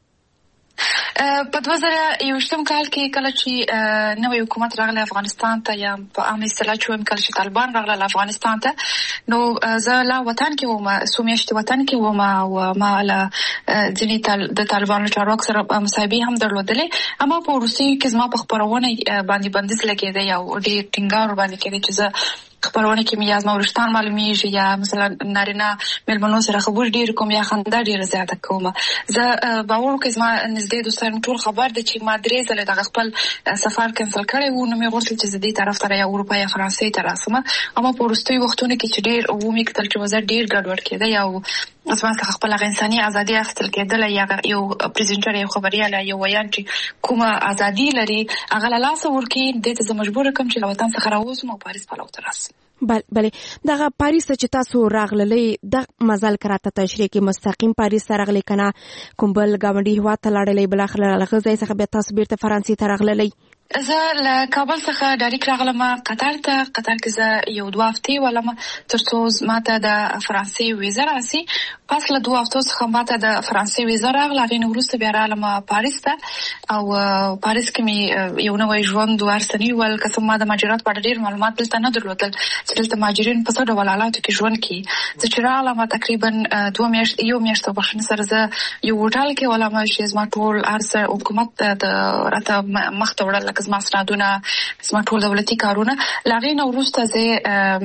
په 2021 کال کې کله چې نوې حکومت راغله افغانستان ته یا په عام اصطلاح چې کله چې طالبان راغله افغانستان ته، نو زه لا وطن کې وم، سومیشت وطن کې وم او ما له ځینې د طالبانو چارواکو سره مصاحبې هم درلودلې. اما په روسي کې زما په خبرونه باندې بندیز لګېده یا ډېر ټینګار باندې کېده چې زه خبرونه کې مې ازما ورشتان معلومیږي یا مثلا نارینه ملمنو سره خبر ډیر کوم یا خندا ډیر زیاته کوم. زه باور کوم زما نږدې دوستان ټول خبر دي چې ما درې ځله د خپل سفر کینسل کړی و. نو مې غوښتل چې زه دې طرف ته یا اروپا یا فرانسې ته راسم. اما په وروستي وختونو کې چې ډیر و مې کتل چې وزر ډیر ګډوډ کېده یا اسما خپل انساني ازادي اخیستل کېدل یا یو پریزنټر یو خبرياله یو ویان چې کومه ازادي لري هغه له لاس ورکی د ته مجبور کوم چې وطن څخه راوځم او پاریس په لور راسم. بله دغه پاریس چې تاسو راغللې د مزل کراته تشریح کې مستقیم پاریس ته راغلې کنه کوم بل گاونډي هوا ته لاړلې بل اخر لغه ځای څخه به تاسو بیرته فرانسې ته راغللې؟ زه له کابل څخه ډایرکټ راغلم قطر ته. قطر کې زه یو 2 هفتې ولم ترڅو ماته د فرانسې ویزا راسي. پس له 2 هفتو څخه ماته د فرانسې ویزا راغله. غوښنه وروسته بیا راغلم پاریس ته او پاریس کې مې یو نوې ژوند ورسنی ول قسم ما د مهاجرت په اړه ډیر معلومات دلته نه درلودل چې دلته مهاجرین په څه ډول حالاتو کې ژوند کوي. زه چې راغلم تقریبا 2 میاشتې په بخښنه سره زه یو هوټل کې ولم چې زما ټول ارسه حکومت د راته مخ ته وړل زما سنادونه زما ټول دولتي کارونه. لاغې نو وروسته زه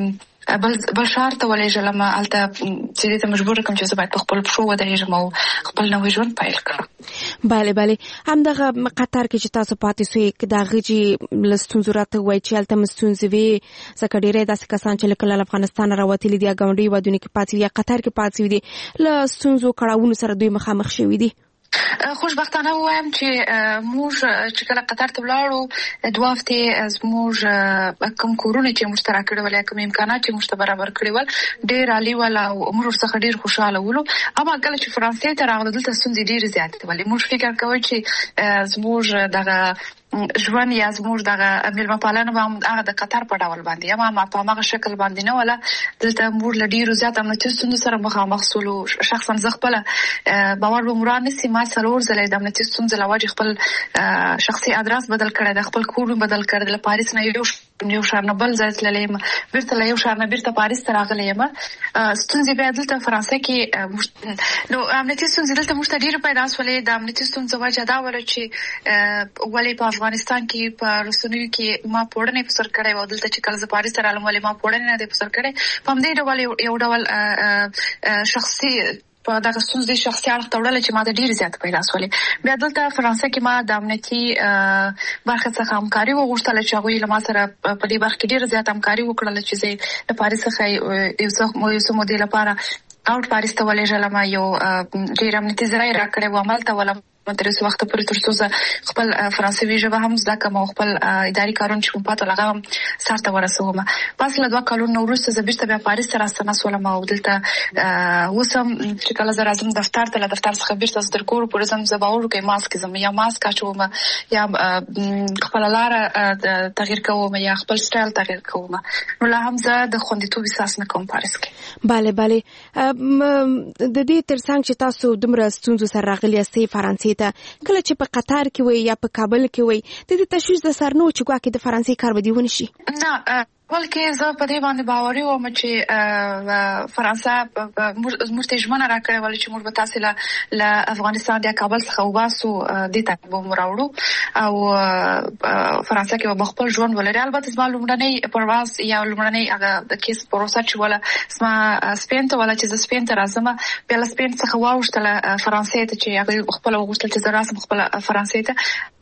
بل شهر ته ولېږلم هلته چې دې ته مجبوره کړم چې زه باید په خپلو پښو ودرېږم او خپل نوی ژوند پیل کړم. بله همدغه قطر کې چې تاسو پاتې سوئ د هغې چې له ستونزو راته ووایي چې هلته مو ستونزې وې ځکه ډېری داسې کسان چې لکه له افغانستانه راوتلي دي یا ګاونډي هېوادونو کې پاتې دي یا قطر کې پاتې دي له ستونزو کړاوونو سره دوی مخامخ شوي دي. خوشبختانه ووایم چې موږ چې کله قطر ته ولاړو 2 هفتې زموږ کوم کورونه چې موږ ته راکړي ول یا کوم امکانات چې موږ ته برابر کړي ول ډېر عالي ول او موږ ورڅخه ډېر خوشحاله ولو. اما کله چې فرانسې ته راغلو دلته ستونزې ډېرې زیاتې ولې موږ فکر کوو چې زموږ دغه ژوند یا زموږ دغه میلمه پالنه به هغه د قطر په ډول باندې یا ما په هغه شکل باندې نه ولا دلته موږ له ډېرو زیات امنیتي ستونزو سره مخامخ سولو. شخصا زه خپله باور به مراد نسي ما 4 ځله د امنیتي ستونزو له وجې خپل شخصي ادرس بدل کړی د خپل کور بدل کړی د پاریس نه یو شهر نه بل ځای تللی یم بیرته له یو شهر نه بیرته پاریس ته راغلی یم. ستونزې بیا دلته فرانسې کې نو امنیتي ستونزې دلته موږ ته ډېرې پیدا شولې. د امنیتي ستونزو وجه دا وله چې ولې په افغانستان کې په رسنیو کې ما پوړنې په سر کړی و دلته چې کله زه پاریس ته رالم ولې ما پوړنې نه دی په سر کړی په همدې ډول یو ډول شخصي په دغه ستونزې شخصي اړخ ته وړله چې ما ته ډېرې زیاتې پیدا شولې. بیا دلته فرانسه کې ما د امنیتي برخې څخه همکاري وغوښتله چې هغوی له ما سره په دې برخه کې ډېره زیاته همکاري وکړله چې زه له پاریس څخه یو څه مودې لپاره اوټ پاریس ته ولېږلم. یو ډېر امنیتي ځای راکړی و هملته ولم تر څو وخت پورې تر څو زه خپل فرانسوي ژبه هم زده کړم او خپل اداري کارونه چې کوم پاته هغه هم سر ته ورسوم. پس له 2 کلونو وروسته زه بیرته بیا پاریس ته راستنه شولم او دلته اوس هم چې کله زه راځم دفتر ته له دفتر څخه بیرته تر کور پورې ځم زه باور وکړم ماسک ځم یا ماسک اچوم یا خپل لاره تغییر کوم یا خپل سټایل تغییر کوم. نو لا هم زه د خوندیتوب احساس نه کوم پاریس کې. بله د دې ترڅنګ چې تاسو دومره ستونزو سره راغلي یاستئ فرانسې ته کله چې په قطر کې وي یا په کابل کې وي د دې تشویش د سر نو چې ګواکې د فرانسې کار به دې ونشي؟ نه بلکې زه په دې باندې باوري وم چې فرانسه موږ ته ژمنه راکړې وه چې موږ به تاسې له افغانستان یا کابل څخه وباسو دې ته به مو راوړو او فرانسه کې به خپل ژوند ولري. البته زما لومړنی پرواز یا لومړنی هغه د کیس پروسه چې وله زما سپین ته وله چې زه سپین ته راځم بیا له سپین څخه واوښتله فرانسې ته چې هغوی خپله وغوښتل چې زه راسم خپله فرانسې ته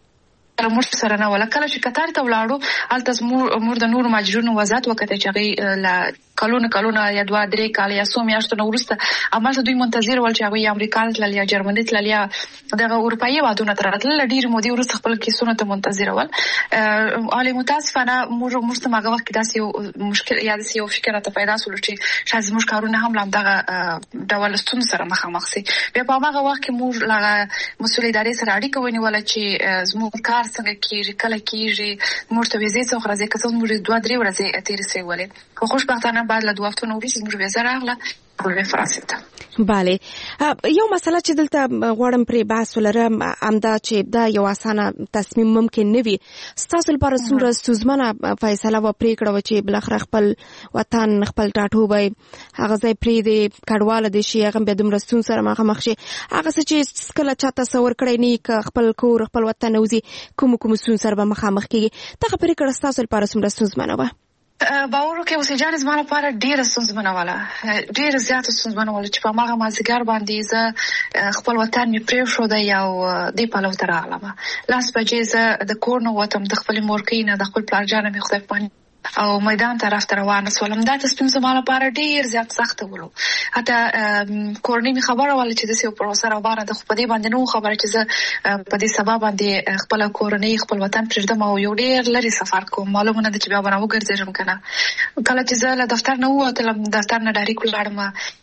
موږ سره نه ولا. کله چې قطر ته ولاړو هلته موږ د نورو مهاجرینو وضعیت وکتل چې هغوی له کلونه یا 2-3 کاله یا 100 میاشتو نه وروسته همالته دوی منتظر ول چې هغوی امریکا ته تلل یا جرمني تلل یا دغه اروپایي هېوادونو ته راتلل. له ډېرې مودې وروسته خپل کیسونو ته منتظر ول. حالې متاسفانه موږ ته هغه وخت کې داسې یو مشکل یا داسې یو فکر راته پیدا شول چې شاید زموږ کارونه هم له همدغه ډول ستونزو سره مخامخ شي. بیا په هماغه وخت کې موږ له مسؤل ادارې سره اړیکه ونیوله چې زموږ کار څنګه کېږي کله کېږي موږ ته ویزې څه وخت راځي که څه موږ 2-3 ورځې تېرې شولې خو خوشبختانه بعد له 2 هفتو نه وروسته زموږ ویزه راغله فرانسې ته. بله یو مسله چې دلته غواړم پرې بحث ولرم همدا چې دا یو اسانه تصمیم ممکن نه وي. ستاسو لپاره څومره ستونزمنه فیصله و پرېکړه وه چې بالاخره خپل وطن خپل ټاټوبی هغه ځای پرېږدي کډواله دې شي هغه بیا دومره ستونزو سره مخامخ شي هغه څه چې کله چا تصور کړی نه که خپل کور خپل وطن وځي کومو ستونزو سره به مخامخ کېږي دغه پرېکړه ستاسو لپاره څومره ستونزمنه وه؟ باور وکړئ اوسې جان زما لپاره ډېره ستونزمنه وله ډېره زیاته ستونزمنه وله چې په هماغه مازدیګر باندې زه خپل وطن مې پرېښودی او دې پلو ته راغلم 10 بجې زه د کور نه ووتم د خپلې مورکۍ نه د خپل پلارجانه مې خدای پاک او میدان طرف ته روانه شولم. دا تصمیم زما لپاره ډېر زیات سخته ولو. حتی کورنۍ مې خبره وله چې داسې یو پروسه روانه ده خو په دې باندې نه وه خبره چې زه په دې سبا باندې خپله کورنۍ خپل وطن پرېږدم او یو ډېر لرې سفر کوم. معلومه نه ده چې بیا به نه وګرځېږم که نه. کله چې زه له دفتر نه ووتلم دفتر نه ډایرکټ ولاړم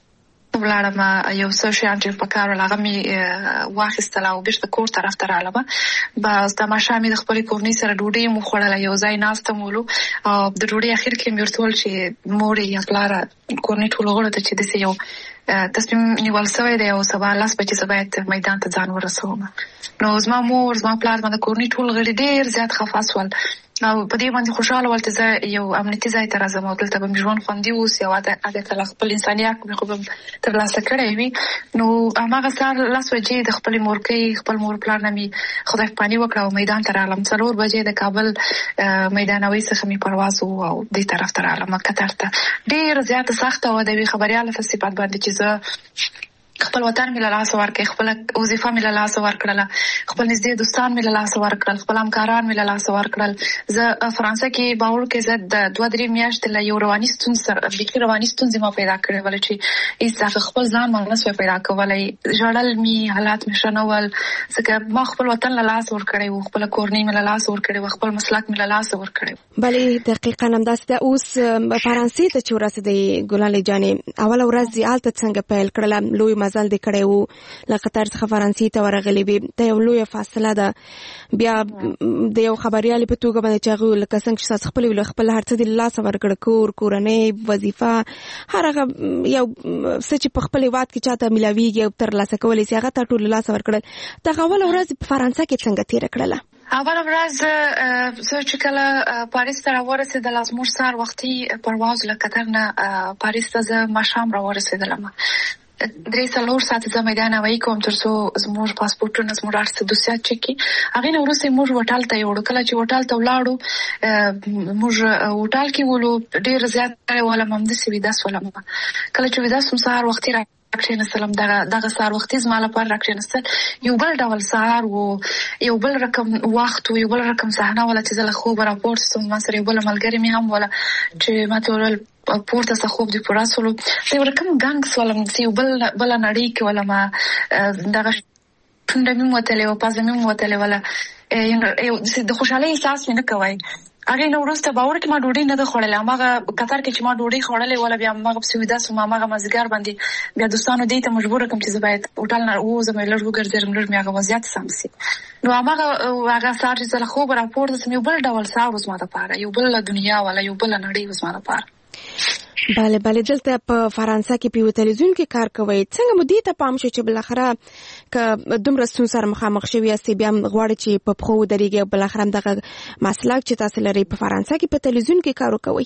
یو څه شیان چې په کار ول هغه مې واخیستل او بیرته کور طرف ته رالم. بس د ماښام مې د خپلې کورنۍ سره ډوډۍ مو خوړله یو ځای ناستم ولو او د ډوډۍ اخر کې مې ورته وویل چې مور یا پلاره کورنۍ ټولو غړو ته چې داسې یو تصمیم نیول شوی دی او سبا 10 بجې زه باید میدان ته ځان ورسوم. نو زما مور زما پلار زما د کورنۍ ټول غړي ډېر زیات خفه شول او په دې باندې خوشاله ولته زه یو امنیتي ځای ته راځم او دلته به مې ژوند خوندي اوس یو عادت خپل انساني حق مې خو به ترلاسه کړی وي. نو هماغه سهار 10 بجې د خپلې مورکۍ خپل مور پلار نه مې خدای پاني وکړه او میدان ته رالم. 4 بجې د کابل میدانوي څخه مې پرواز او دې طرف ته رالم قطر ته. ډېر زیاته سخته وه د یوې خبریاله په صفت باندې چې زه خپل وطن مې له لاسه ورکړ، خپل وظیفه مې له لاسه ورکړله، خپل نږدې دوستان مې له لاسه ورکړل، خپل همکاران مې له لاسه ورکړل. زه فرانسه کې باور کې زه د 2-3 میاشتې له یو رواني ستونزې سره بیخي رواني ستونزې ما پیدا کړې ولې چې هیڅ خپل ځان ما نه شوی پیدا کولی. ژړل مې، حالات مې ښه نه ول ځکه ما خپل وطن له لاسه ورکړی و، خپله کورنۍ مې له لاسه ورکړې وه، خپل مسلک مې له لاسه ورکړی و. بلې دقیقاً همداسې ده. اوس فرانسې ته چې ورسېدې ګلالۍ جانې، اوله ورځ دې هلته څنګه پیل کړله؟ لوی مزل دې کړی و، له قطر څخه فرانسې ته ورغلې وې، دا یو لویه فاصله ده. بیا د یو خبریالې په توګه باندې چې هغه لکه څنګه چې تاسو خپل خپل هر څه د لاسه ورکړ، کور، کورنۍ، وظیفه، هر هغه یو څه چې په خپل هېواد کې چاته میلاویږي او ترلاسه کولی شي هغه ته ټول لاسه ورکړل. دغه اوله ورځ په فرانسه کې څنګه تېره کړله؟ اوله ورځ زه چې کله پاریس ته راورسېدله، زموږ سهار وختي پرواز له قطر نه پاریس ته زه ماښام راورسېدلم. 3-4 ساعته زه میدان هوایي کوم تر څو زموږ پاسپورټونه زموږ هر څه دوسیات چک کړي. هغې نه وروسته موږ هوټل ته یوړو. کله چې هوټل ته ولاړو موږ هوټل کې ولو، ډېر زیات ولم همداسې ویده شولم. کله چې ویده شوم سهار وختي راکښېنستلم. دغه سهار وختي زما لپاره راکښېنستل یو بل ډول سهار و، یو بل رقم وخت و، یو بل رقم صحنه وله چې زه له خوبه راپورته شوم. ما سره یو بله ملګرې مې هم وله چې ما ته وویل پورته څه خوب دې پوره شولو. یو رقم ګنګ شولم چې یو بله نړۍ کې ولم، دغه شونډه مې وتلې وه، پزه مې وتلې وله، د خوشحالۍ احساس مې نه کوی. هغې نه وروسته باور کې ما ډوډۍ نه ده خوړلې. هماغه قطر کې چې ما ډوډۍ خوړلې وله بیا هماغه پسې ویده شوم. هماغه مازدیګر باندې بیا دوستانو دې ته مجبوره کړم چې زه باید هوټل نه ووځم، لږ وګرځېدم، لږ مې هغه وضعیت سم شي. نو هغه سهار چې زه له خوبه راپورته شوم یو بل ډول سهار و زما دپاره، یو بله دنیا وله، یو بله نړۍ و زما دپاره. بله دلته په فرانسه کې په یو تلویزیون کې کار کوئ، څنګه مو دې ته پام شو چې بالاخره که دومره ستونزو سره مخامخ شوي یاستئ بیا هم غواړئ چې په پښو ودرېږئ او بالاخره هم دغه مسلک چې تاسو لرئ په فرانسه کې په تلویزیون کې کار وکوئ؟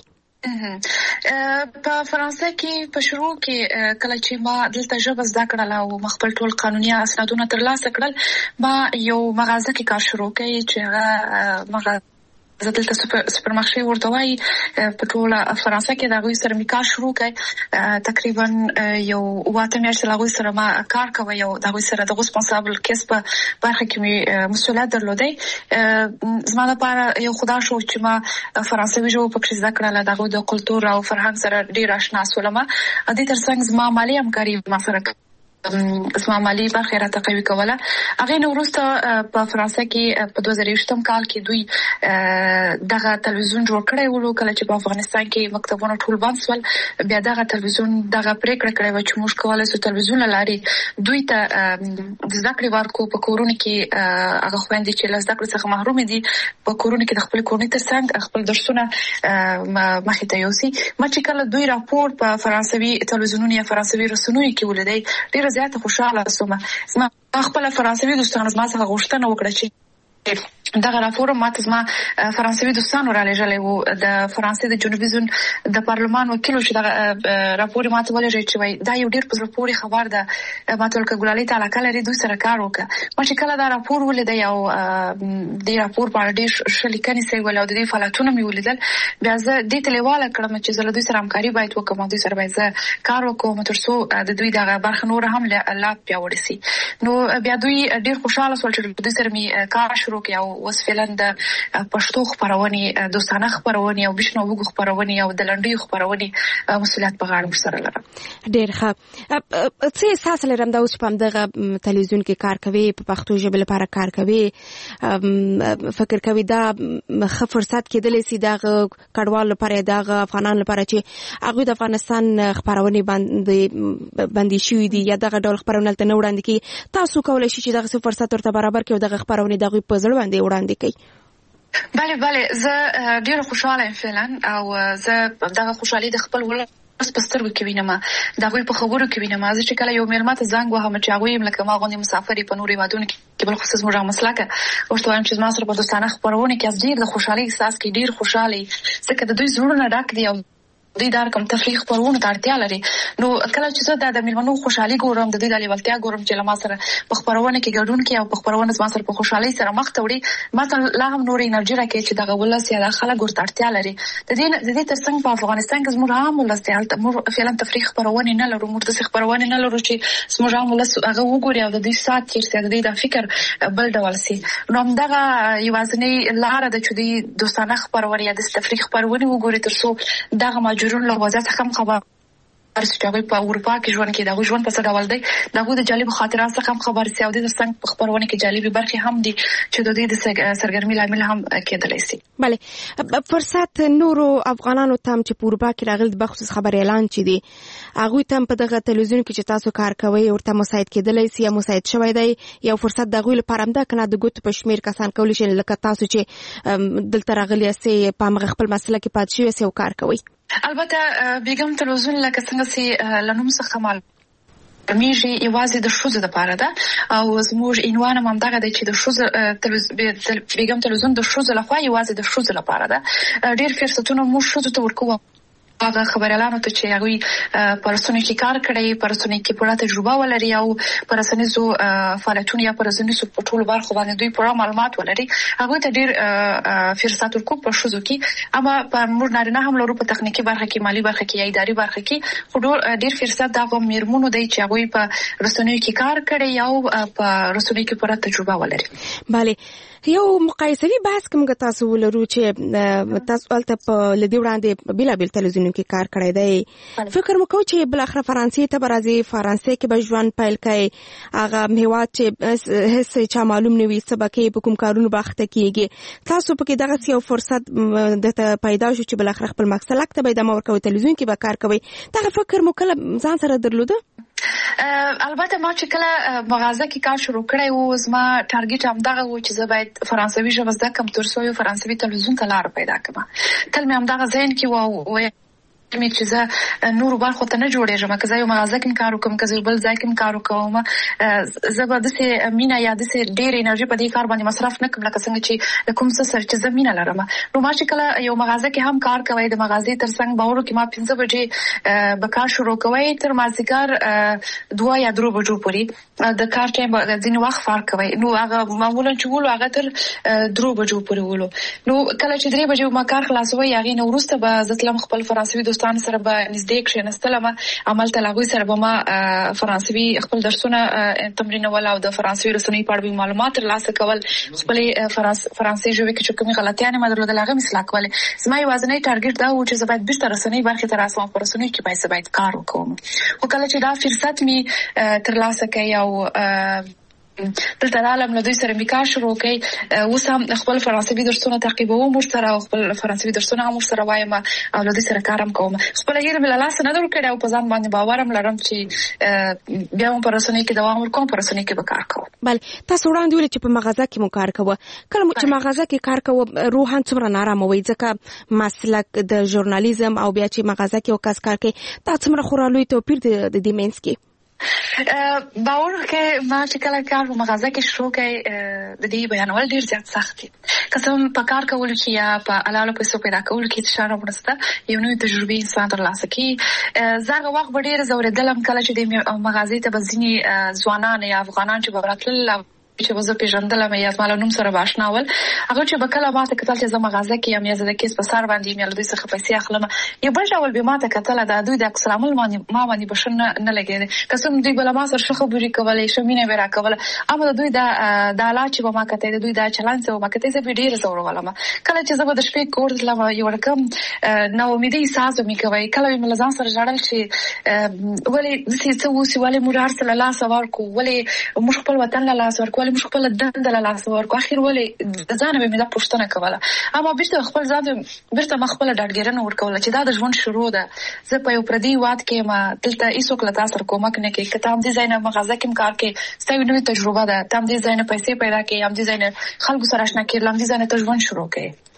په فرانسه کې په شروع کې کله چې ما دلته ژبه زده کړله او ما خپل ټول قانوني اسنادونه ترلاسه کړل، ما یو مغازه کې کار شروع کړی چې هغه مغازه زه دلته سوپرمارشې ورته وایي په ټوله فرانسه کې د هغوی سره مې کار شروع کړی. تقریبا یو 8 میاشتې له هغوی سره ما کار کوی او د هغوی سره د ریسپانسابل کیس په برخه کې مې مسؤلیت درلودی. زما لپاره یو خدا شو چې ما فرانسوي ژبه پکې زده کړله، د هغوی د کلتور او فرهنګ سره ډېر اشنا شولم. دې تر څنګ زما مالي همکاري ما سره زما مالي برخه راته قوي کوله. هغې نه وروسته په فرانسه کې په 2020 کال کې دوی دغه تلویزیون جوړ کړی ولو. کله چې په افغانستان کې مکتبونه ټول بند شول، بیا دغه تلویزیون دغه پریکړه کړې وه چې موږ کولی شو تلویزیون له لارې دوی ته د زده کړې ورکړو. په کورونو کې هغه خویندې چې له زده کړې څخه محرومې دي په کورونو کې د خپلې کورنۍ تر څنګ خپل درسونه مخې ته یوسي. ما چې کله دوی راپور په فرانسوي تلویزیونونو یا فرانسوي رسنیو کې ولیدی، ډېره زیاته خوشحاله شوم. زما خپله فرانسوي دوستانو زما څخه غوښتنه وکړه چې دغه راپور ماته زما فرانسوي دوستانو را لېږلی وو. د فرانسې د جنوبي زون د پارلمان وکیل چې دغه راپور ماته ولېږی چې وایي دا یو ډېر په زړه پورې خبر ده، ماته ویل که ګلالۍ ته علاقه لري دوی سره کار وکړه. ما چې کله دا راپور ولیدی او دې راپور په اړه ډېر ښه لیکنې سوي ول او د دې فعالیتونه مې ولیدل، بیا زه دې ته لیواله کړم چې زه له دوی سره همکاري باید وکړم او دوی سره باید زه کار وکړم تر څو د دوی دغه برخه نور هم لا پیاوړې شي. نو بیا دوی ډېر خوشحاله شول چې دوی سره مې کار شروع کړی او اوس فعلا د پښتو خپرونې، دوستانه خپرونې او بشنو وګو خپرونې او د لنډیو خپرونې مسؤلیت په غاړه ورسره لرم. ډېر ښه. څه احساس لرم دا اوس په همدغه تلویزیون کې کار کوي، په پښتو ژبې لپاره کار کوي، فکر کوي دا ښه فرصت کېدلی سي دغه کډوالو لپاره، دغه افغانانو لپاره چې هغوی د افغانستان خپرونې بندي شوي دي یا دغه ډول خپرونه هلته نه وړاندې کوي، تاسو کولی شئ چې دغسې فرصت ورته برابر کړئ او دغه خپرونې د هغوی په زړه باندې وړاندې کوي؟ بله زه ډېره خوشحاله یم فعلا او زه دغه خوشحالي د خپل ولس پستر کې وینم دا غوي په خبرو کې وینم چې کله یو میرمن ته زنګ وهم چې هغه یې لکه ما غونډه مسافرې په نوري مادون کې بل خصوص موږ مسلکه ورته وایم چې ما سره په دوستانه خبرونه کې از ډیر د خوشحالي احساس کې ډیر خوشحالي ځکه د دوی زړونه ډک دي او دوی دا کوم تفریح خبرونه ته اړتیا لري نو کله چې زه د میرمنو خوشحالي ګورم د دوی د لیوالتیا ګورم چې لما سره په خبرونه کې ګډون کوي او په خبرونه ما سره په خوشحالي سره مخ ته وړي ما ته لا هم نور انرژي راکړي چې دغه ولس یا د خلک ورته اړتیا لري د دې ترڅنګ په افغانستان کې زموږ عام ولس ته موږ فعلا تفریح خبرونه نه لرو موږ د خبرونه نه لرو چې زموږ عام ولس هغه وګوري او د دې سات چې د دې د فکر بل ډول سي نو همدغه یوازنی لاره د چې د دوستانه خبرونه یا د تفریح خبرونه وګوري ترڅو دغه ماجرون له وضعیت هم خبر چې په اروپا کې ژوند کې دا ژوند په څه ډول دی دا د جالب خاطرات څخه هم خبر سي او د څنګه خبرونه کې جالب برخه هم دي چې د دې سرګرمي لامل هم کېدلی سي. بله فرصت نورو افغانانو تام چې په اروپا کې راغلي د بخصوص خبر اعلان چي دي هغه تم په دغه تلویزیون کې چې تاسو کار کوي ورته مساعد کېدلی سي یا مساعد شوی دی یو فرصت د غوی لپاره هم دا کنه د ګوت په شمیر کسان کولی شي لکه تاسو چې دلته راغلي سي په مغ خپل مسله کې پات شوی سي او کار کوي. البته بیګم تلویزیون لکه څنګه سي لنوم څخه مال میږي یوازې د شوزو لپاره ده او زموږ عنوان هم دغه دی چې د شوزو بیګم تلویزیون د شوزو لخوا یوازې د شوزو لپاره ده ډیر فرصتونه موږ شوزو ته ورکوو هغه خبريالانو ته چې هغه پرسونی کې کار کړی پرسونی کې پوره تجربه ولري او پرسنیزو فعالیتونه یا پرسنیزو په ټولو برخو باندې دوی پوره معلومات ولري هغه ته ډیر فرصت ورکو په شوزو کې اما په موږ نارینه هم لرو په تخنیکی برخه کې مالی برخه کې یا اداري برخه کې خو ډیر فرصت دغه میرمنو دی چې هغه په رسنیو کې کار کړی او په رسنیو کې پوره تجربه ولري. بله یو مقایسوي بحث کوم تاسو ولرو چې تاسو البته په لدی وړاندې بلا تلویزیون کې کار کړی دی فکر مو کوم چې بل اخر فرانسې ته برازي فرانسې کې به ژوند پیل کړي هغه هیواد چې هیڅ چا معلوم نه وي سبکه په کوم کارونو باخته کیږي تاسو په کې دغه یو فرصت د پیدا شو چې بل اخر خپل مقصد لکه به د مورکو تلویزیون کې به کار کوي دغه فکر مو کله ځان سره درلوده؟ البته ما چې کله مغازه کې کار شروع کړی و زما ټارګټ هم دغه و چې زه باید فرانسوي ژبه زده کړم ترڅو یو فرانسوي تلویزیون ته لار پیدا کړم تل مې هم دغه ذهن کې و مې چې زه نور برخو ته نه جوړېږم که زه یو مغازه کې کار وکم که زه بل ځای کې کار وکوم زه به داسې مینه یا داسې ډېر انرژي په دې کار باندې مصرف نه کړم لکه څنګه چې کوم څه سره چې زه مینه لرم نو ما چې کله یو مغازه کې هم کار کوي د مغازې ترڅنګ به وړو کې ما 5 بجې به کار شروع کوي تر مازدیګر 2 یا 3 بجو پورې د کار ټایم ځینې وخت فرق کوي نو هغه معمولا چې ولو هغه تر 3 بجو پورې ولو نو کله چې 3 بجې ما کار خلاصوي هغه نو وروسته به زتلم خپل فرانسوي دوستان سره به نږدې کښېنستلم عمل ته لاغوي سره به ما فرانسوي خپل درسونه تمرینول او د فرانسوي رسنۍ په اړه معلومات ترلاسه کول خپل فرانسوي ژبه کې چې کومې غلطیانې ما درلودل هغه اصلاح کول زما یوازینی ټارګټ دا و چې زه باید بیرته رسنۍ برخې ته راسم په رسنۍ کې باید کار وکړم خو کله چې دا فرصت می ترلاسه کړی او دلته عالم له دوی سره میکار شروع کړي اوس هم خپل فرانسوي درسونه تعقیبوم سره او خپل فرانسوي درسونه هم سره وایم او له دوی سره کارم کوم خپل هیله بل لاس نه درکړم او په ځان باندې باورم لرم چې بیا هم پر رسنۍ کې دوام ورکوم پر رسنۍ کې به کار کوم. بله تاسو وړاندې ویل چې په مغازه کې مو کار کوو کله چې مغازه کې کار کوو روحان څومره نارامه وي ځکه مسلک د ژورنالیزم او بیا چې مغازه کې وکاس کار کوي دا څومره خورالوي توپیر د دې مینس کې باور کې ما چې کله کار په مغازه کې شروع کړي د دې بیانول ډیر زیات سخت دي قسم په کار کول کې یا په علالو پیسو پیدا کول کې اشاره ورسته یو نوې تجربه انسان ترلاسه کوي زغه وخت ډیر زوردلم کله چې د مغازې ته بزینی ځوانان یا افغانان چې براتل چې وزه پیژندلم یا زما له نوم سره آشنا ول هغه چې بکله ما ته کتل چې زما مغازه کې یم یا زه د کیس په سر باندې یم دوی څخه پیسې اخلم یو بل ډول به ما ته کتل دا دوی د اکسلام ما باندې بشن نه لګیږي قسم دوی بل ما سره شخه بوري کولای شمینه ورا کوله اما دوی د لا چې ما کته دوی د چلان څو ما کته زه ډیر زور ولم کله چې زه د شپې کور لم یو رقم نو امیدي احساس مې کوي کله مې لزان سره جوړل چې ولې د څه وسی ولې مور سره لا سوار کو ولې مش خپل وطن لا سوار کو مش خپل دند لا سوار کو اخر ولې ځان به مې دا پښتنه کوله اما بیرته خپل ځان بیرته خپل ډاډګرنه ورکول چې دا د ژوند شروع ده زه په یو پردي واد کې ما دلته ایسوک لتا سره کومک نه کوي کته هم دي زینه مغازه کې کار کې ستاسو نوې تجربه ده تم دي زینه پیسې پیدا کوي هم دي زینه خلکو سره آشنا کړل هم دي زینه ته ژوند شروع کوي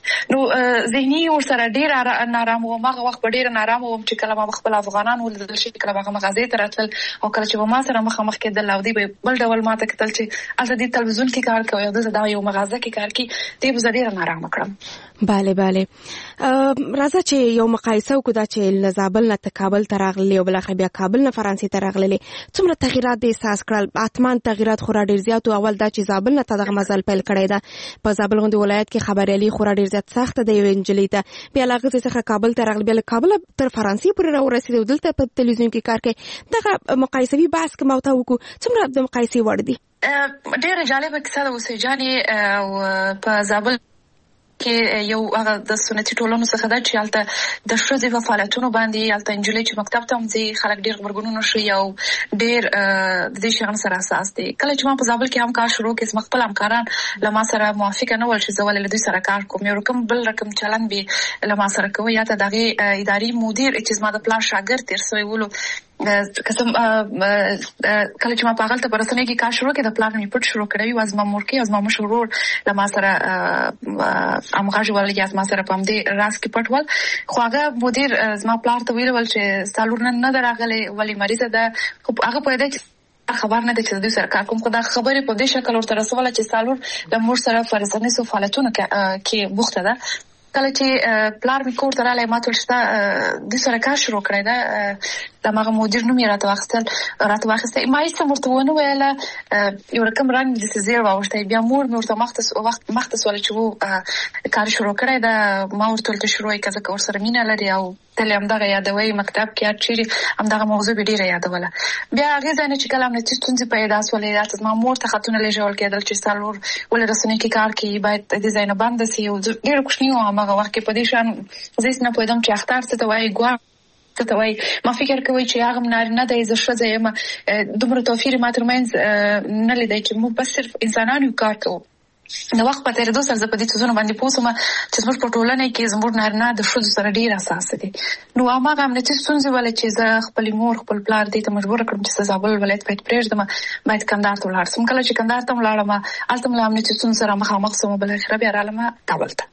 نو ذهني ورسره ډیر نارام وم. هغه وخت ډیر نارام وم چې کله ما خپل افغانان ولدل شي، کله هغه مغازې ته راتلل او کله چې ما سره مخامخ کېدل او دی بل ډول ماته کتل چې الته د تلویزیون کې کار کوي او د یو مغازه کې کار کوي، دې به ډیر نارام کړم. bale راځه چې یو مقایسه وکړو دا چې زابل نه کابل ته راغلي او بل اخر بیا کابل نه فرانسې ته راغلي، څومره تغیرات د احساس کړل؟ اتمان تغیرات خورا ډیر زیات او اول دا چې زابل نه دغه مزل پیل کړی دا په زابل غونډه ولایت کې خبريالي خورا ډیر زیات سخت دی انجلی ته، بیا لغه څخه کابل ته راغلی، بیا کابل تر فرانسې پورې راورسېد، دلته په تلویزیون کې کار کوي. دغه مقایسوي بحث کوم او ته وکړو څومره د مقایسې وړ دی؟ ډیر جالبه کیسه ده اوسې جانې. او په زابل کې یو هغه د سنتي ټولنو څخه ده چې هلته د ښځې په فعالیتونو باندې هلته نجلۍ چې مکتب ته ځي خلک ډېر غبرګونونه ښیي او ډېر د دې شیانو سره حساس دي. کله چې ما په زابل کې هم کار شروع کړ، زما خپل همکاران له ما سره موافقه نه ول چې زه ولې له دوی سره کار کوم. یو رقم بل رقم چلند به له ما سره کوي، یا ته دغه اداري مدیر چې زما د پلان شاګرد تیر سوی ولو قسم کله چې ما په هغه پرسنۍ کې کار شروع کړ، د پلان می پټ شروع کړی و، زما مور کې زما مشورور له ما سره امغاج ول یا زما سره پم دې راس کې پټ ول. خو هغه مدیر زما پلان ته ویل چې سالور نه درغله ولی مریضه ده، هغه په دې خبر نه ده چې دوی سره کار کوم. خو دا خبرې په دې شکل ورته رسوله چې سالور د مور سره فرزانه سو فعالیتونه کې بوخته ده. کله چې پلار می کور ته راغلی ما ته شته د سره کار شروع کړی دا د ماغه مدیر نوم یې راته واخیسته. ما هیڅ مرته ونه ویله، یو رقم رنګ د سزیر واوښتی. بیا مور مې ورته مخته سوله چې وو کار شروع کړی دا، ما ورته ولته شروع یې ځکه ورسره مینه لري او تل همدغه یادوي مکتب کې هر چیرې همدغه موضوع به ډېره یادوله. بیا هغې ځای نه چې کله امنیتي ستونزې پیدا سولې راته زما مور ته خطونه لېږل کېدل چې سالور ولې رسنۍ کې کار کوي، باید دې ځای نه بنده سي. ډېره کوچنۍ وم هغه وخت کې، په دې شان زه هېڅ نه پوهېدم چې اختر څه ته وایي، ګواښ څه ته وایي. ما فکر کوي چې هغه نارینه دی، زه ښځه یم، دومره توپیر ما ترمنځ نه لیدی چې موږ بس صرف انسانان یو، کار کوو. د وخت په تېرېدو سره زه په دې څیزونو باندې پوه شوم چې زموږ په ټولنه کې زموږ نارینه د ښځو سره ډېر حساس دي. نو هماغه امنیتي ستونزې ولې چې زه خپلې مور خپل پلار دې ته مجبوره کړم چې زه زابل ولایت باید پرېږدم، باید کندهار ته ولاړ شم. کله چې کندهار ته ولاړم هلته م له امنیتي ستونزو سره مخامخ شوم، بالاخره بیا رالم کابل ته.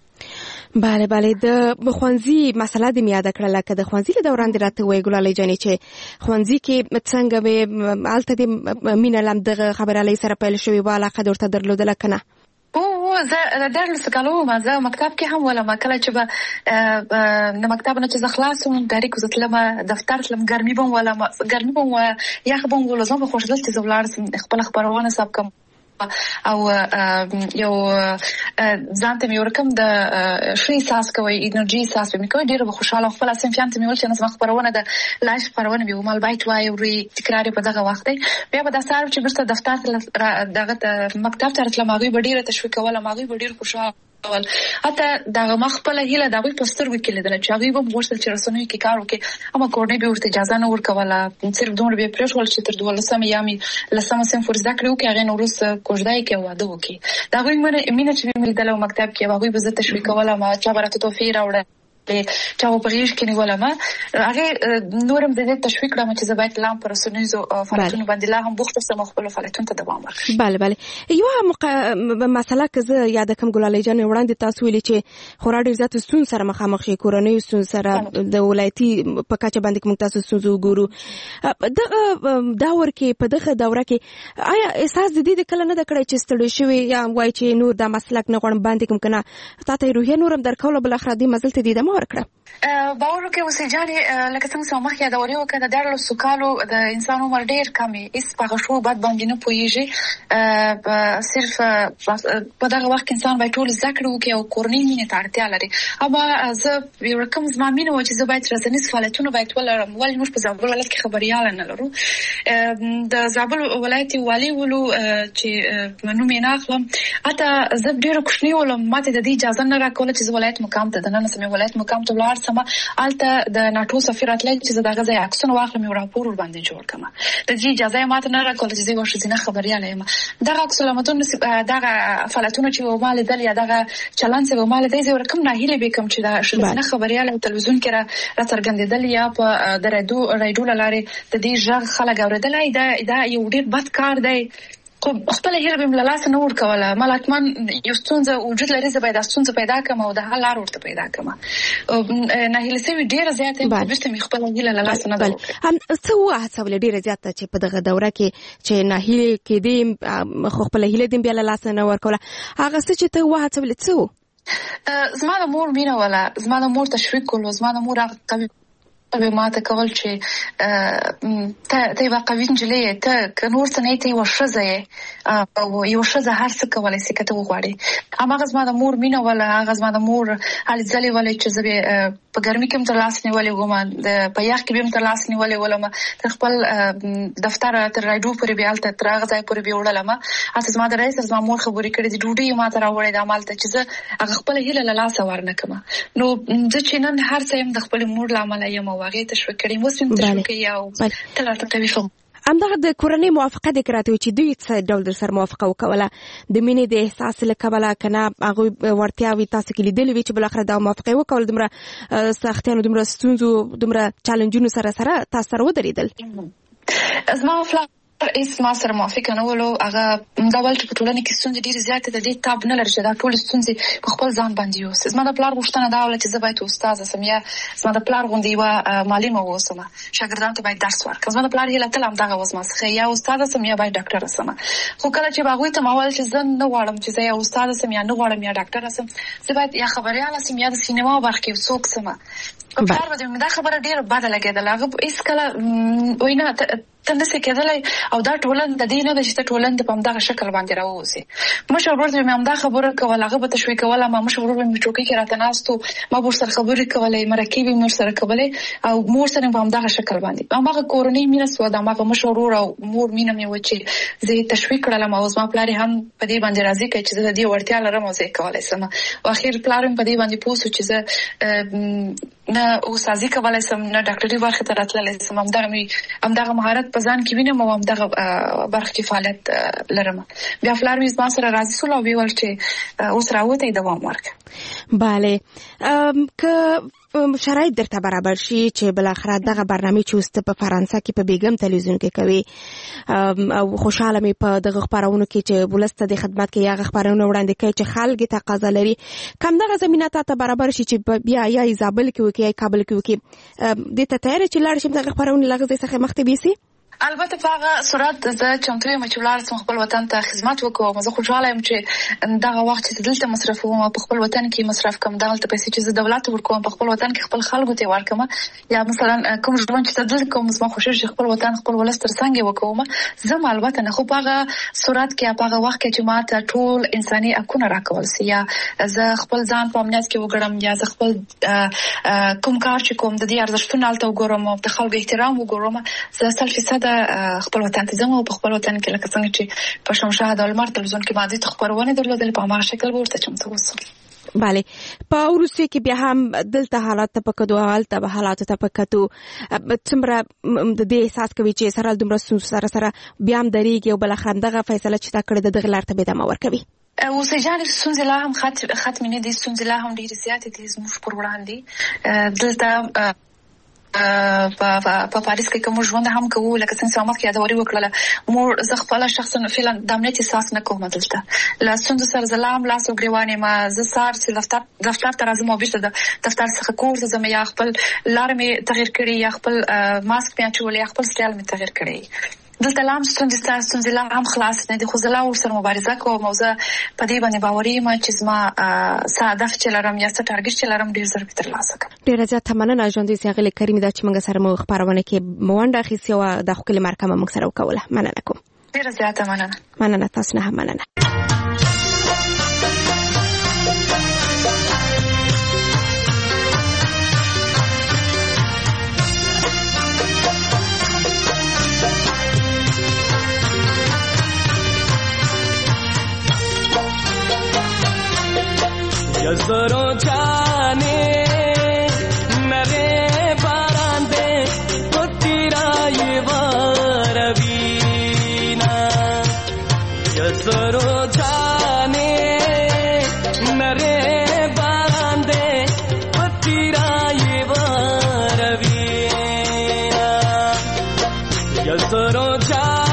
bale د خوانزي مسله د میاده کړل که د خوانزي له دوران راته وای ګلالۍ جانې چې خوانزي کې څنګه به الته د مینه لم دغه خبرالۍ سره پیل شوې و، علاقه درته درلودله که نه؟ زه د 14 کالو وم، زه مکتب کې هم ولم. کله چې به د مکتب نه چې زه خلاص وم ډایرکټ زه تلم دفتر تلم، ګرمي به م ولم، ګرمي به م یخ به م ولو. زما به خوښېدل چې زه ولاړ شم خپله خپرونه ثبت کړم او یو ځان ته مې یو رقم د ښه احساس کوي، انرژي احساس به مې کوي، ډېره به خوشحاله او خپل صنفیانو ته مې ویل چې زما خپرونه د لایف خپرونه وي، مال باید واوري، تکرار یې په دغه وخت دی. بیا به دا سهار چې بیرته دفتر ته دغه مکتب ته راتلم، هغوی به ډېره تشویقولم، هغوی به ډېر خوشحاله ول. حتی دغه ما خپله هیله د هغوی په سترګو کې لیدله چې هغوی به م غوښتل چې رسنیو کې کار وکړي، اما کورنۍ به ورته اجازه نه ورکوله، صرف دومره به یې پرېښول چې تر 12 یا 10 صنف پورې زده کړې وکړي، هغې نه وروسته کوژده یې کړي او واده وکړي. د هغوی مینه چې مې لیدله په مکتب کې، هغوی به زه تشویقولم، چا به راته تحفې راوړه، چا په غیږ کې نیولم. هغې نورم د دې تشویق کړم چې زه باید لا هم په رسنیزو فعالیتونو باندې لا هم بوخته شم او خپلو فعالیتونو ته دوام ورکړم. بله یوه مسله که زه یاده کړم ګلالۍ جانې، وړاندې تاسو ویلي چې خورا ډېر زیاتو ستونزو سره مخامخ شئ، کورنیو ستونزو سره، د ولایتي په کچه باندې موږ تاسو ستونزې وګورو. دغه دور کې په دغه دوره کې آیا احساس د دې کله نه ده کړی چې ستړی شوي یا وایي چې نور دا مسلک نه غواړم باندې کوم که نه تا ته یې روحیه نور هم درکوله، بالاخره دې مزل ته دې دمه ورکړه؟ باور وکړئ اوسې جانې، لکه څنګه چې مخکې یادورې وکړه، د 14 کالو د انسان عمر ډېر کم وي، هېڅ په هغه ښو بد باندې نه پوهېږي. صرف په دغه وخت کې انسان باید ټول زده کړې وکړي او کورنۍ مینې ته اړتیا لري. اما زه یو رقم زما مینه وه چې زه باید رسنیز فعالیتونه باید ولرم، ولې موږ په زابل ولایت کې خبریاله نه لرو. د زابل ولایت والي ولو چې نوم یې نه اخلم، حتی زه ډېره کوچنۍ ولم، ما ته د دې اجازه نه راکوله چې زه ولایت مقام ته دننه سم، ولایت مقام ته ولاړ سم، هلته د ناټو سفیر راتلی چې زه د هغه ځای عکسونه واخلم، یو راپور ورباندې جوړ کړم. د دې اجازه یې ما ته نه راکوله چې زه یوه ښځینه خبریاله یم. دغه عکس العملونه دغه فعالیتونه چې به ما لیدل یا دغه چلند چې به ما لیدی، زه یو رقم ناهیلې به کوم چې د ښځینه خبریاله تلویزیون کې راڅرګندېدل یا په د راډیو له لارې د دې غږ خلک اورېدلی، دا یو ډېر بد کار دی. خپل هیله به ملالاس نه ور کوله ملکمن یو ستونزه وجود لري زه باید ستونزه پیدا کړم او د حل لار ورته پیدا کړم نه هیله سوي ډیره زیاته په بیرته می خپل هیله لالاس نه درو هم څه واه څول ډیره زیاته چې په دغه دوره کې چې نه هیله کې دې خپل هیله دې بیا لالاس نه ور کوله هغه څه چې ته واه څول څه زما د مور مینه ولا زما د مور تشویق کول زما د مور هغه به ما ته کول چې ته یو قوي نجلۍ ته نور څه نه ته ورشزه او یو شزه هر څه کولای شي کته وغواړي هغه زما د مور مینه ولا هغه زما د مور حال ځلې ولې چې زه په ګرمي کې تر لاس نیولې وم په یخ کې به تر لاس نیولې ولم تر خپل دفتر تر راډیو پورې بیا تل تر هغه ځای پورې به وړلم اته زما د رئیس زما مور خبرې کړې دي ډوډۍ ما ته راوړې د عمل ته چې زه هغه خپل هیله له لاس ورنکم نو د چینن هر څه هم د خپل مور لامل یم واغې تشویق کړي مسلم تشویق یو تل راته ویفم همدغه د کورنۍ موافقه د کراته چې دوی څه ډول در سره موافقه وکوله د مینې د احساس لکبله کنه هغه ورتیاوي تاسو کې لیدلې وی چې بل اخر دا موافقه وکول دمره سختیانو دمره ستونزو دمره چالنجونو سره تاسو سره ودرېدل زما اس ما سره موافقه نه ولو هغه دا ول چې په ټولنه کې ستونزې ډېر زیاتې د دې تاب نه لري چې دا ټول ستونزې په خپل ځان باندې یو زما د پلار غوښتنه دا ول چې زه باید استاد سم یا زما د پلار غوندې یو معلم اوسم شاګردانو ته باید درس ورکړم زما د پلار هیله تل هم دغه وسمه څخه یا استاد سم یا باید ډاکټر سم خو کله چې باغوي ته ماول چې زه نه غواړم چې زه یا استاد سم یا نه غواړم یا ډاکټر سم زه باید یا خبريال سم یا د سینما برخه کې څوک سم په پلار باندې دا خبره ډېر بده لګیدله هغه هیڅ کله وینا تندسه کېدلای او دا ټولن د دې نه د شته ټولن په همدغه شکل باندې راوځي مشر ورته مې همدا خبره کوله هغه به تشویق کوله ما مشر ورته مې چوکۍ کې راته ناستو ما ور سره خبرې کولې مرکبي مور سره کولې او مور سره په همدغه شکل باندې هغه کورنۍ مینه سو دا هغه مشر ور او مور مینه مې و چې زه تشویق کړم او زما پلار هم په دې باندې راضي کړ چې زه دې ورتیا لرم او زه کولای سم او اخر پلار په دې باندې پوسو چې زه نه او سازي کولای سم نه ډاکټري برخه ته راتللی سم همدغه مهارت په ځان کې وینم او همدغه برخه کې فعالیت لرم بیا فلار مې زما سره راضي سول او ویل چې اوس راوته دوام ورک bale که شرایط درته برابر شي چې بل اخر دغه برنامه چې اوس په فرانسه کې په بیګم تلویزیون کې کوي او خوشاله مې په دغه خبرونو کې چې ولسته د خدمت کې یا خبرونه وړاندې کوي چې خلک تقاضا لري کم دغه زمينه ته برابر شي چې بیا یا ایزابل کې وکي یا کابل کې وکي د ته تیار چې لاړ شم دغه خبرونه لغزه څخه مخته بيسي البته په هغه صورت زه چمتو یم چې ولر سم خپل وطن ته خدمت وکوم زه خوشاله یم چې دغه وخت چې دلته مصرفوم په خپل وطن کې مصرف کوم دلته پیسې چې زه دولت ورکوم په خپل وطن کې خپل خلکو ته ورکوم یا مثلا کوم ژوند چې دلته کوم زما خوشاله خپل وطن خپل ولستر څنګه وکوم زه البته نه خو په هغه صورت کې په هغه وخت کې چې ما ته ټول انساني حقوق راکول سي یا زه خپل ځان په امنیت کې وګړم یا زه خپل کوم کار چې کوم د دې ارزښتونو الته وګورم او د خلکو احترام وګورم زه 100% خپل وطن ته ځم او په خپل وطن کې لکه څنګه چې په شمشاد المر تلویزیون کې باندې خبرونه درلودل په هغه شکل ورته چمتو وسو bale په روسیه کې بیا هم دلته حالات ته پکدو حالت به حالات ته پکتو څومره د دې احساس کوي چې سره دومره سره بیا هم درېږي او بل خندغه فیصله چې تا کړې د دغه لار ته به دمه ورکوي اوس جانب سونځ لا هم ختم نه دي سونځ لا هم ډیر زیات دي زموږ پر وړاندې دلته په پاریس کې کوم ژوند هم کوو لکه څنګه چې ما کې یادوري وکړه مور زه خپل شخصا فعلا د امنیت احساس نه کوم دلته لا څنګه سر زلام لاس او غریوانه ما زه سار چې دفتر ته راځم او بیرته د دفتر څخه کور ته ځم یا خپل لار مې تغیر کړی یا خپل ماسک مې اچولې یا خپل سټایل مې تغیر کړی دلته لام ستونزې لا هم خلاص نه دي خو زه لا ورسره مبارزه کوم او زه په دې باندې باوري یم چې زما هدف چې لرم یا څه ټارګټ چې لرم ډیر زر به ترلاسه کړم ډیره زیاته مننه ژوندۍ سیغلې کریمه دا چې موږ سره مو خبرونه کې موانده اخیستی او د خپل مرکه موږ سره وکوله مننه کوم ډیره زیاته مننه تاسو نه هم مننه یزرو جانے مرے باراندے پتیرائی واروینا یزرو جانے مرے باراندے پتیرائی واروینا یزرو جانے